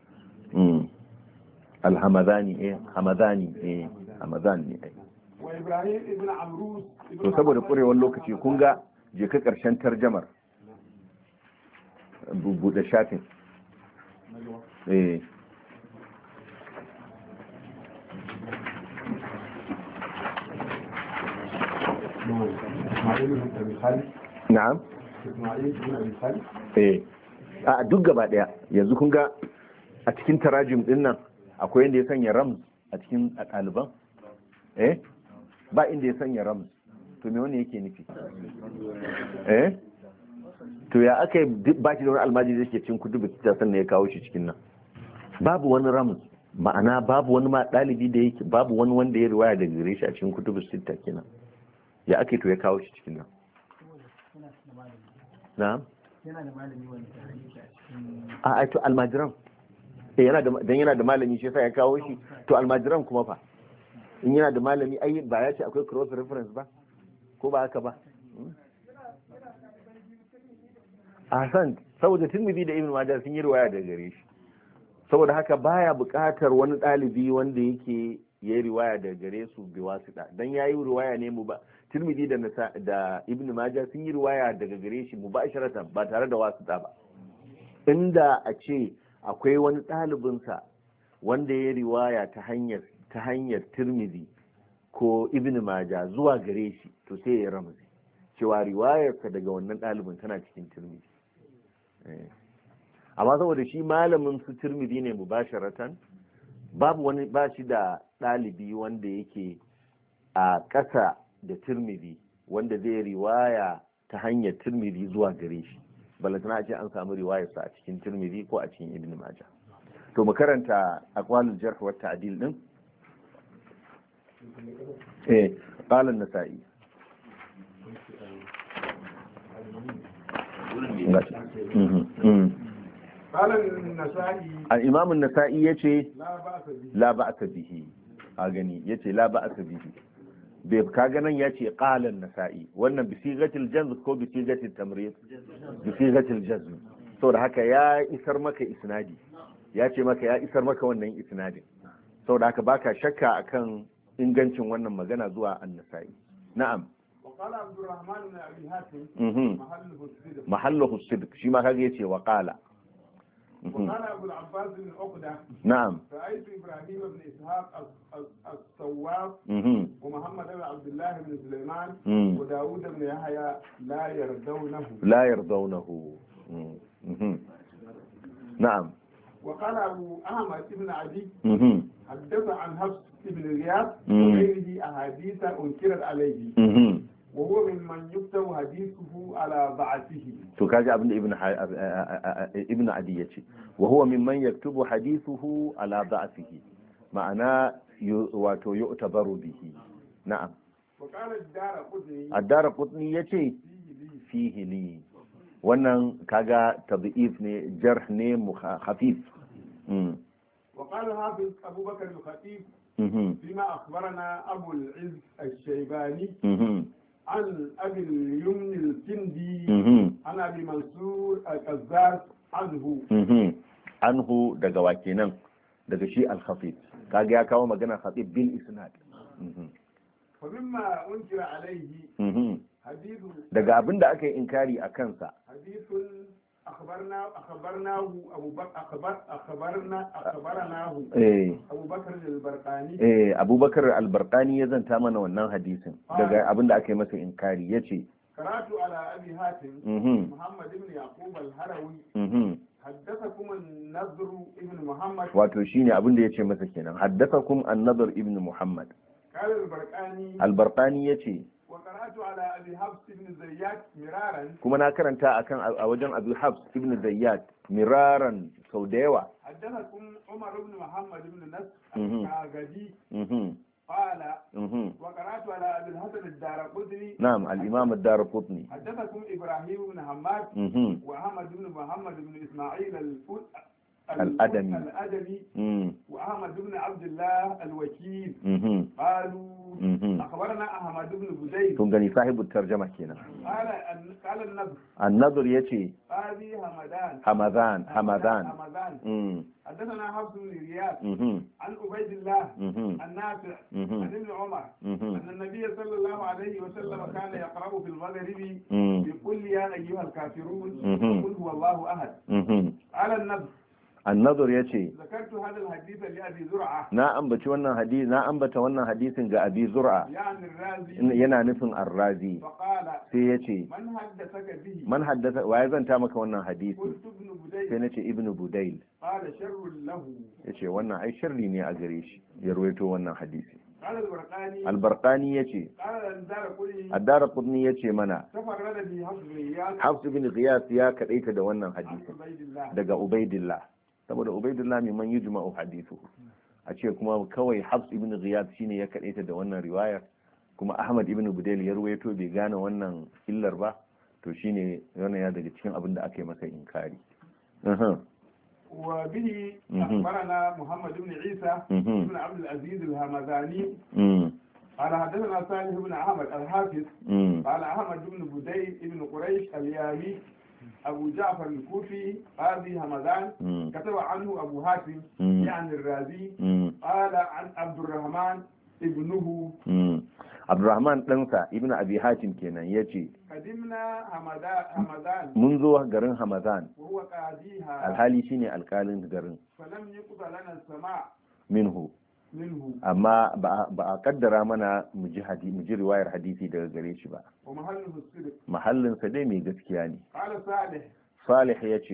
al-hamadani hamadani وابراهيم ابن عمروس to saboda kurewar lokaci kun ga je ka karshen tarjamar buɗe shafin na'am a duk gaba daya yanzu kun ga a cikin tarajim din nan akwai inda ya sanya rams a cikin ɗaliban ba inda ya sanya rams to me wani yake nufi to ya aka yi ba shi da wani almajiri da yake cin kudu da sannan ya kawo shi cikin nan babu wani rams ma'ana babu wani ma ɗalibi da yake babu wani wanda ya riwaya da gare shi a cikin kutubu sita kenan ya ake to ya kawo shi cikin nan na'am yana da malami wanda ya yi shi a cikin a to almajiran yana da malami shi yasa ya kawo shi to almajiran kuma fa in yana da malami ai ba ya ce akwai cross reference ba ko ba haka ba Ahsan saboda Tirmidhi da Ibn Majah sun yi riwaya daga gare shi saboda haka baya buƙatar wani ɗalibi wanda yake ya yi riwaya daga gare su bi wasita dan yayi riwaya ne mu ba Tirmidhi da Ibn Majah sun yi riwaya daga gare shi mubasharatan ba tare da wasita ba inda a ce akwai wani ɗalibinsa wanda ya riwaya ta hanyar Tirmidhi ko Ibn Majah zuwa gare shi to sai ya ramzi cewa riwayarsa daga wannan ɗalibin tana cikin Tirmidhi amma saboda shi malamin su Tirmidhi ne mubasharatan babu wani ba shi da ɗalibi wanda yake a ƙasa da Tirmidhi wanda zai riwaya ta hanyar Tirmidhi zuwa gare shi balantana ce an samu riwayarsa a cikin Tirmidhi ko a cikin Ibn Majah to mu karanta aqwalul jarh wa ta'dil din qala an-nasa'i قال النسائي الإمام النسائي يتي لا بأس به لا بأس به أغني يتي لا بأس به كاغنا يتي قال النسائي وانا بصيغة الجزم كو بصيغة التمريض بصيغة الجزم saboda haka ya isar maka isnadi ya ce maka ya isar maka wannan isnadin saboda haka baka shakka akan ingancin wannan magana zuwa an-nasa'i na'am وقال عبد الرحمن بن ابي حاتم محله الصدق محله الصدق شي ما كاجي yace wa qala وقال ابو العباس بن عقده نعم رايت ابراهيم بن اسحاق الصواب ومحمد بن عبد الله بن سليمان وداود بن يحيى لا يرضونه نعم وقال ابو احمد بن عدي حدث عن حفص بن غياث وغيره احاديث انكرت عليه وهو ممن يكتب حديثه على ضعفه to kaji abin da ibn adi yace wa huwa mimman yaktubu hadithuhu ala da'fihi ma'ana wato yu'tabaru bihi na'am wa qala ad-darqutni ad-darqutni yace fihi li wannan kaga tad'if ne jarh ne khafif wa qala hafiz abu bakr al-khatib فيما أخبرنا أبو العز الشيباني عن أبي اليمن الكندي عن أبي منصور القزاز عنه daga wakenan daga shi al-khatib kaga ya kawo magana khatib bil isnad فمما أنكر عليه حديث daga abinda aka yi inkari a kansa حديث أخبرناه أبو بكر البرقاني أبو بكر البرقاني يزن mana wannan hadisin daga abinda aka yi masa inkari yace قرأت على أبي حاتم محمد بن يعقوب الهروي حدثكم النضر ابن محمد wato shine abinda yace masa kenan haddathakum an-nadr ibn muhammad قال البرقاني البرقاني yace وقرأت على أبي حفص بن زياد مرارا kuma na karanta akan a wajen Abu Hafs ibn Zayyad miraran sau da yawa حدثكم عمر بن محمد بن نصر الكاغدي قال وقرأت على أبي الحسن الدارقطني نعم الإمام الدارقطني حدثكم إبراهيم بن حماد وأحمد بن محمد بن إسماعيل الأدمي. الأدمي وأحمد بن عبد الله الوكيل قالوا أخبرنا أحمد بن بديل تنغني صاحب الترجمة كنا قال النضر النضر يتي هذه همذان حدثنا حفص بن غياث عن عبيد الله النافع عن ابن عمر أن النبي صلى الله عليه وسلم كان يقرأ في المغرب بقل يا أيها الكافرون وقل هو الله أحد. قال النضر النضر yace zakartu hadal hadith li abi zur'a na ambata wannan hadisin ga abi zur'a yana nufin ar-razi sai yace man haddatha wa ya zanta maka wannan hadisi sai nace ibnu budayl yace wannan ai sharri ne a gare shi ya ruwaito wannan hadisi albarqani yace ad-darqutni yace mana hafs bin ghiyas ya kadaita da wannan hadisi daga ubaidillah saboda ubaidullah mai man yujma'u hadithu a ce kuma kawai Hafs ibn Ghiyad shine ya kadaita da wannan riwayar kuma Ahmad ibn Budayl ya ruwaito bai gane wannan illar ba to shine wannan ya daga cikin abin da aka yi masa inkari wa bihi akhbarana Muhammad ibn Isa ibn Abd al-Aziz al-Hamadani قال حدثنا صالح بن أحمد الحافظ قال أحمد بن بديل ابن قريش اليامي أبو جعفر الكوفي قاضي همدان كتب عنه أبو حاتم يعني الرازي قال عن عبد الرحمن ابنه عبد الرحمن ɗansa ibn abi hatim kenan yace qadimna hamadan mun zo garin hamadan huwa qadiha alhali shine alkalin garin falam yuqda lana sama minhu amma ba a kaddara mana mu ji riwayar hadisi daga gare shi ba mahallin sa dai mai gaskiya ne salih ya ce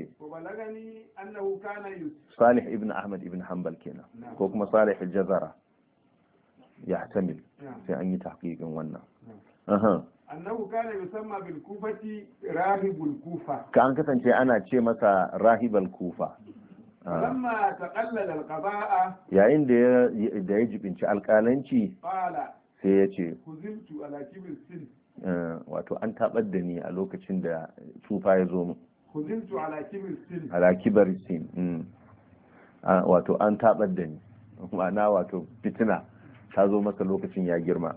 salih ibn ahmad ibn hanbal kenan ko kuma salih al-jazara ya tamil sai an yi tahqiqin wannan annahu kana yusamma bil kufati rahibul kufa ka an kasance ana ce masa rahibul kufa lamma taqallala al-qada'a yayin da ya jibinci alƙalanci sai ya ce kuziltu ala kibir sin wato an tabar da ni a lokacin da tsufa ya zo mu kuziltu ala kibir sin ala kibar sin wato an tabar da ni ma'ana wato fitina ta zo masa lokacin ya girma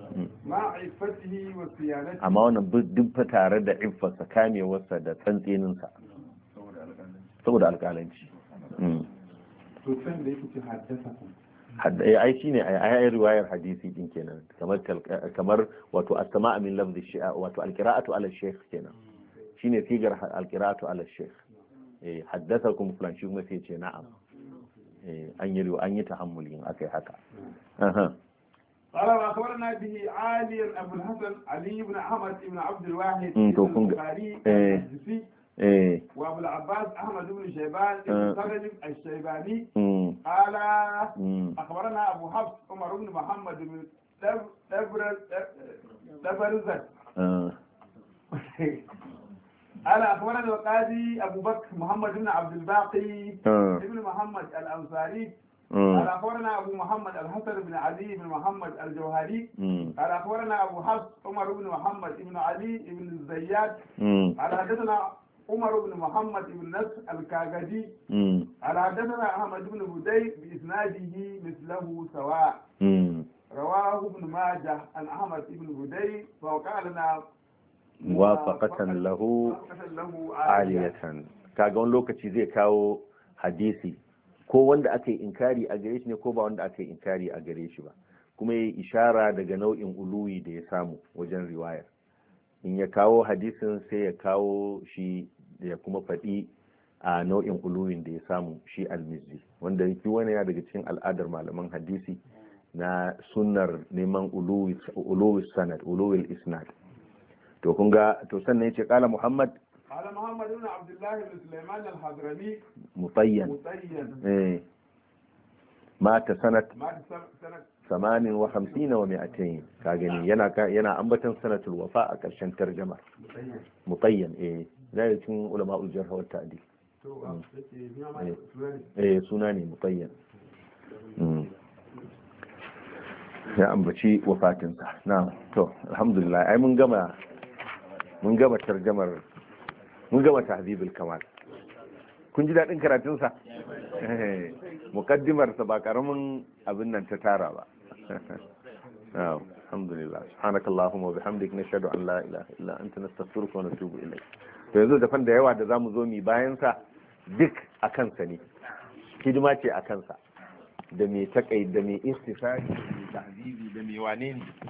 amma wannan duk tare da iffarsa kamewarsa da tsantseninsa saboda alƙalanci to san da yake haddasa ai shine ai riwayar hadisi din kenan kamar wato as-sama'a min lafzi shi'a wato al-qira'atu ala shaykh kenan shine sigar al-qira'atu ala shaykh haddathakum fulan shi kuma sai ce na'am an yi tahammulin akai haka قال وأخبرنا به علي أبو الحسن علي بن أحمد بن عبد الواحد البخاري الجزي وأبو العباس أحمد بن شيبان بن سلم الشيباني قال أخبرنا أبو حفص عمر بن محمد بن دبرزك قال أخبرنا القاضي أبو بكر محمد بن عبد الباقي بن محمد الأنصاري قال أخبرنا أبو محمد الحسن بن علي بن محمد الجوهري قال أخبرنا أبو حفص عمر بن محمد بن علي بن الزيات قال حدثنا عمر بن محمد بن نصر الكاغدي قال حدثنا أحمد بن بديل بإسناده مثله سواء رواه ابن ماجه عن أحمد بن بديل فوقع لنا موافقة له عالية kaga wani lokaci zai kawo hadisi ko wanda aka yi inkari a gare shi ne ko ba wanda aka yi inkari a gare shi ba kuma ya ishara daga nau'in uluwi da ya samu wajen riwayar in ya kawo hadisin sai ya kawo shi da ya kuma faɗi a nau'in uluwin da ya samu shi almizzi wanda yake wani ya daga cikin al'adar malaman hadisi na sunnar neman uluwi sanad uluwi isnad to kun ga to sannan yace qala muhammad بن عبد الله بن سليمان الحضرمي مطين مات سنة 58 و200 كاغني yana ambatan sanatul wafa a karshen tarjuma mutayyan zai cikin ulama'ul jarh wa ta'dil suna ne mutayyan ya ambaci wafatinsa na to alhamdulillah ai mun gama tarjumar mun gama tahzibul kamal kun ji dadin karatunsa mukaddimarsa ba karamin abin nan ta tara ba. Alhamdulillah, subhanakallahumma wa bihamdik, nashhadu an la ilaha illa anta, nastaghfiruka wa natubu ilayk. To yanzu da da yawa da zamu zo mi bayan sa duk akan sa ne, hidima ce akan sa, da me takai, da me istifari, da me tahzibi, da me wane ne.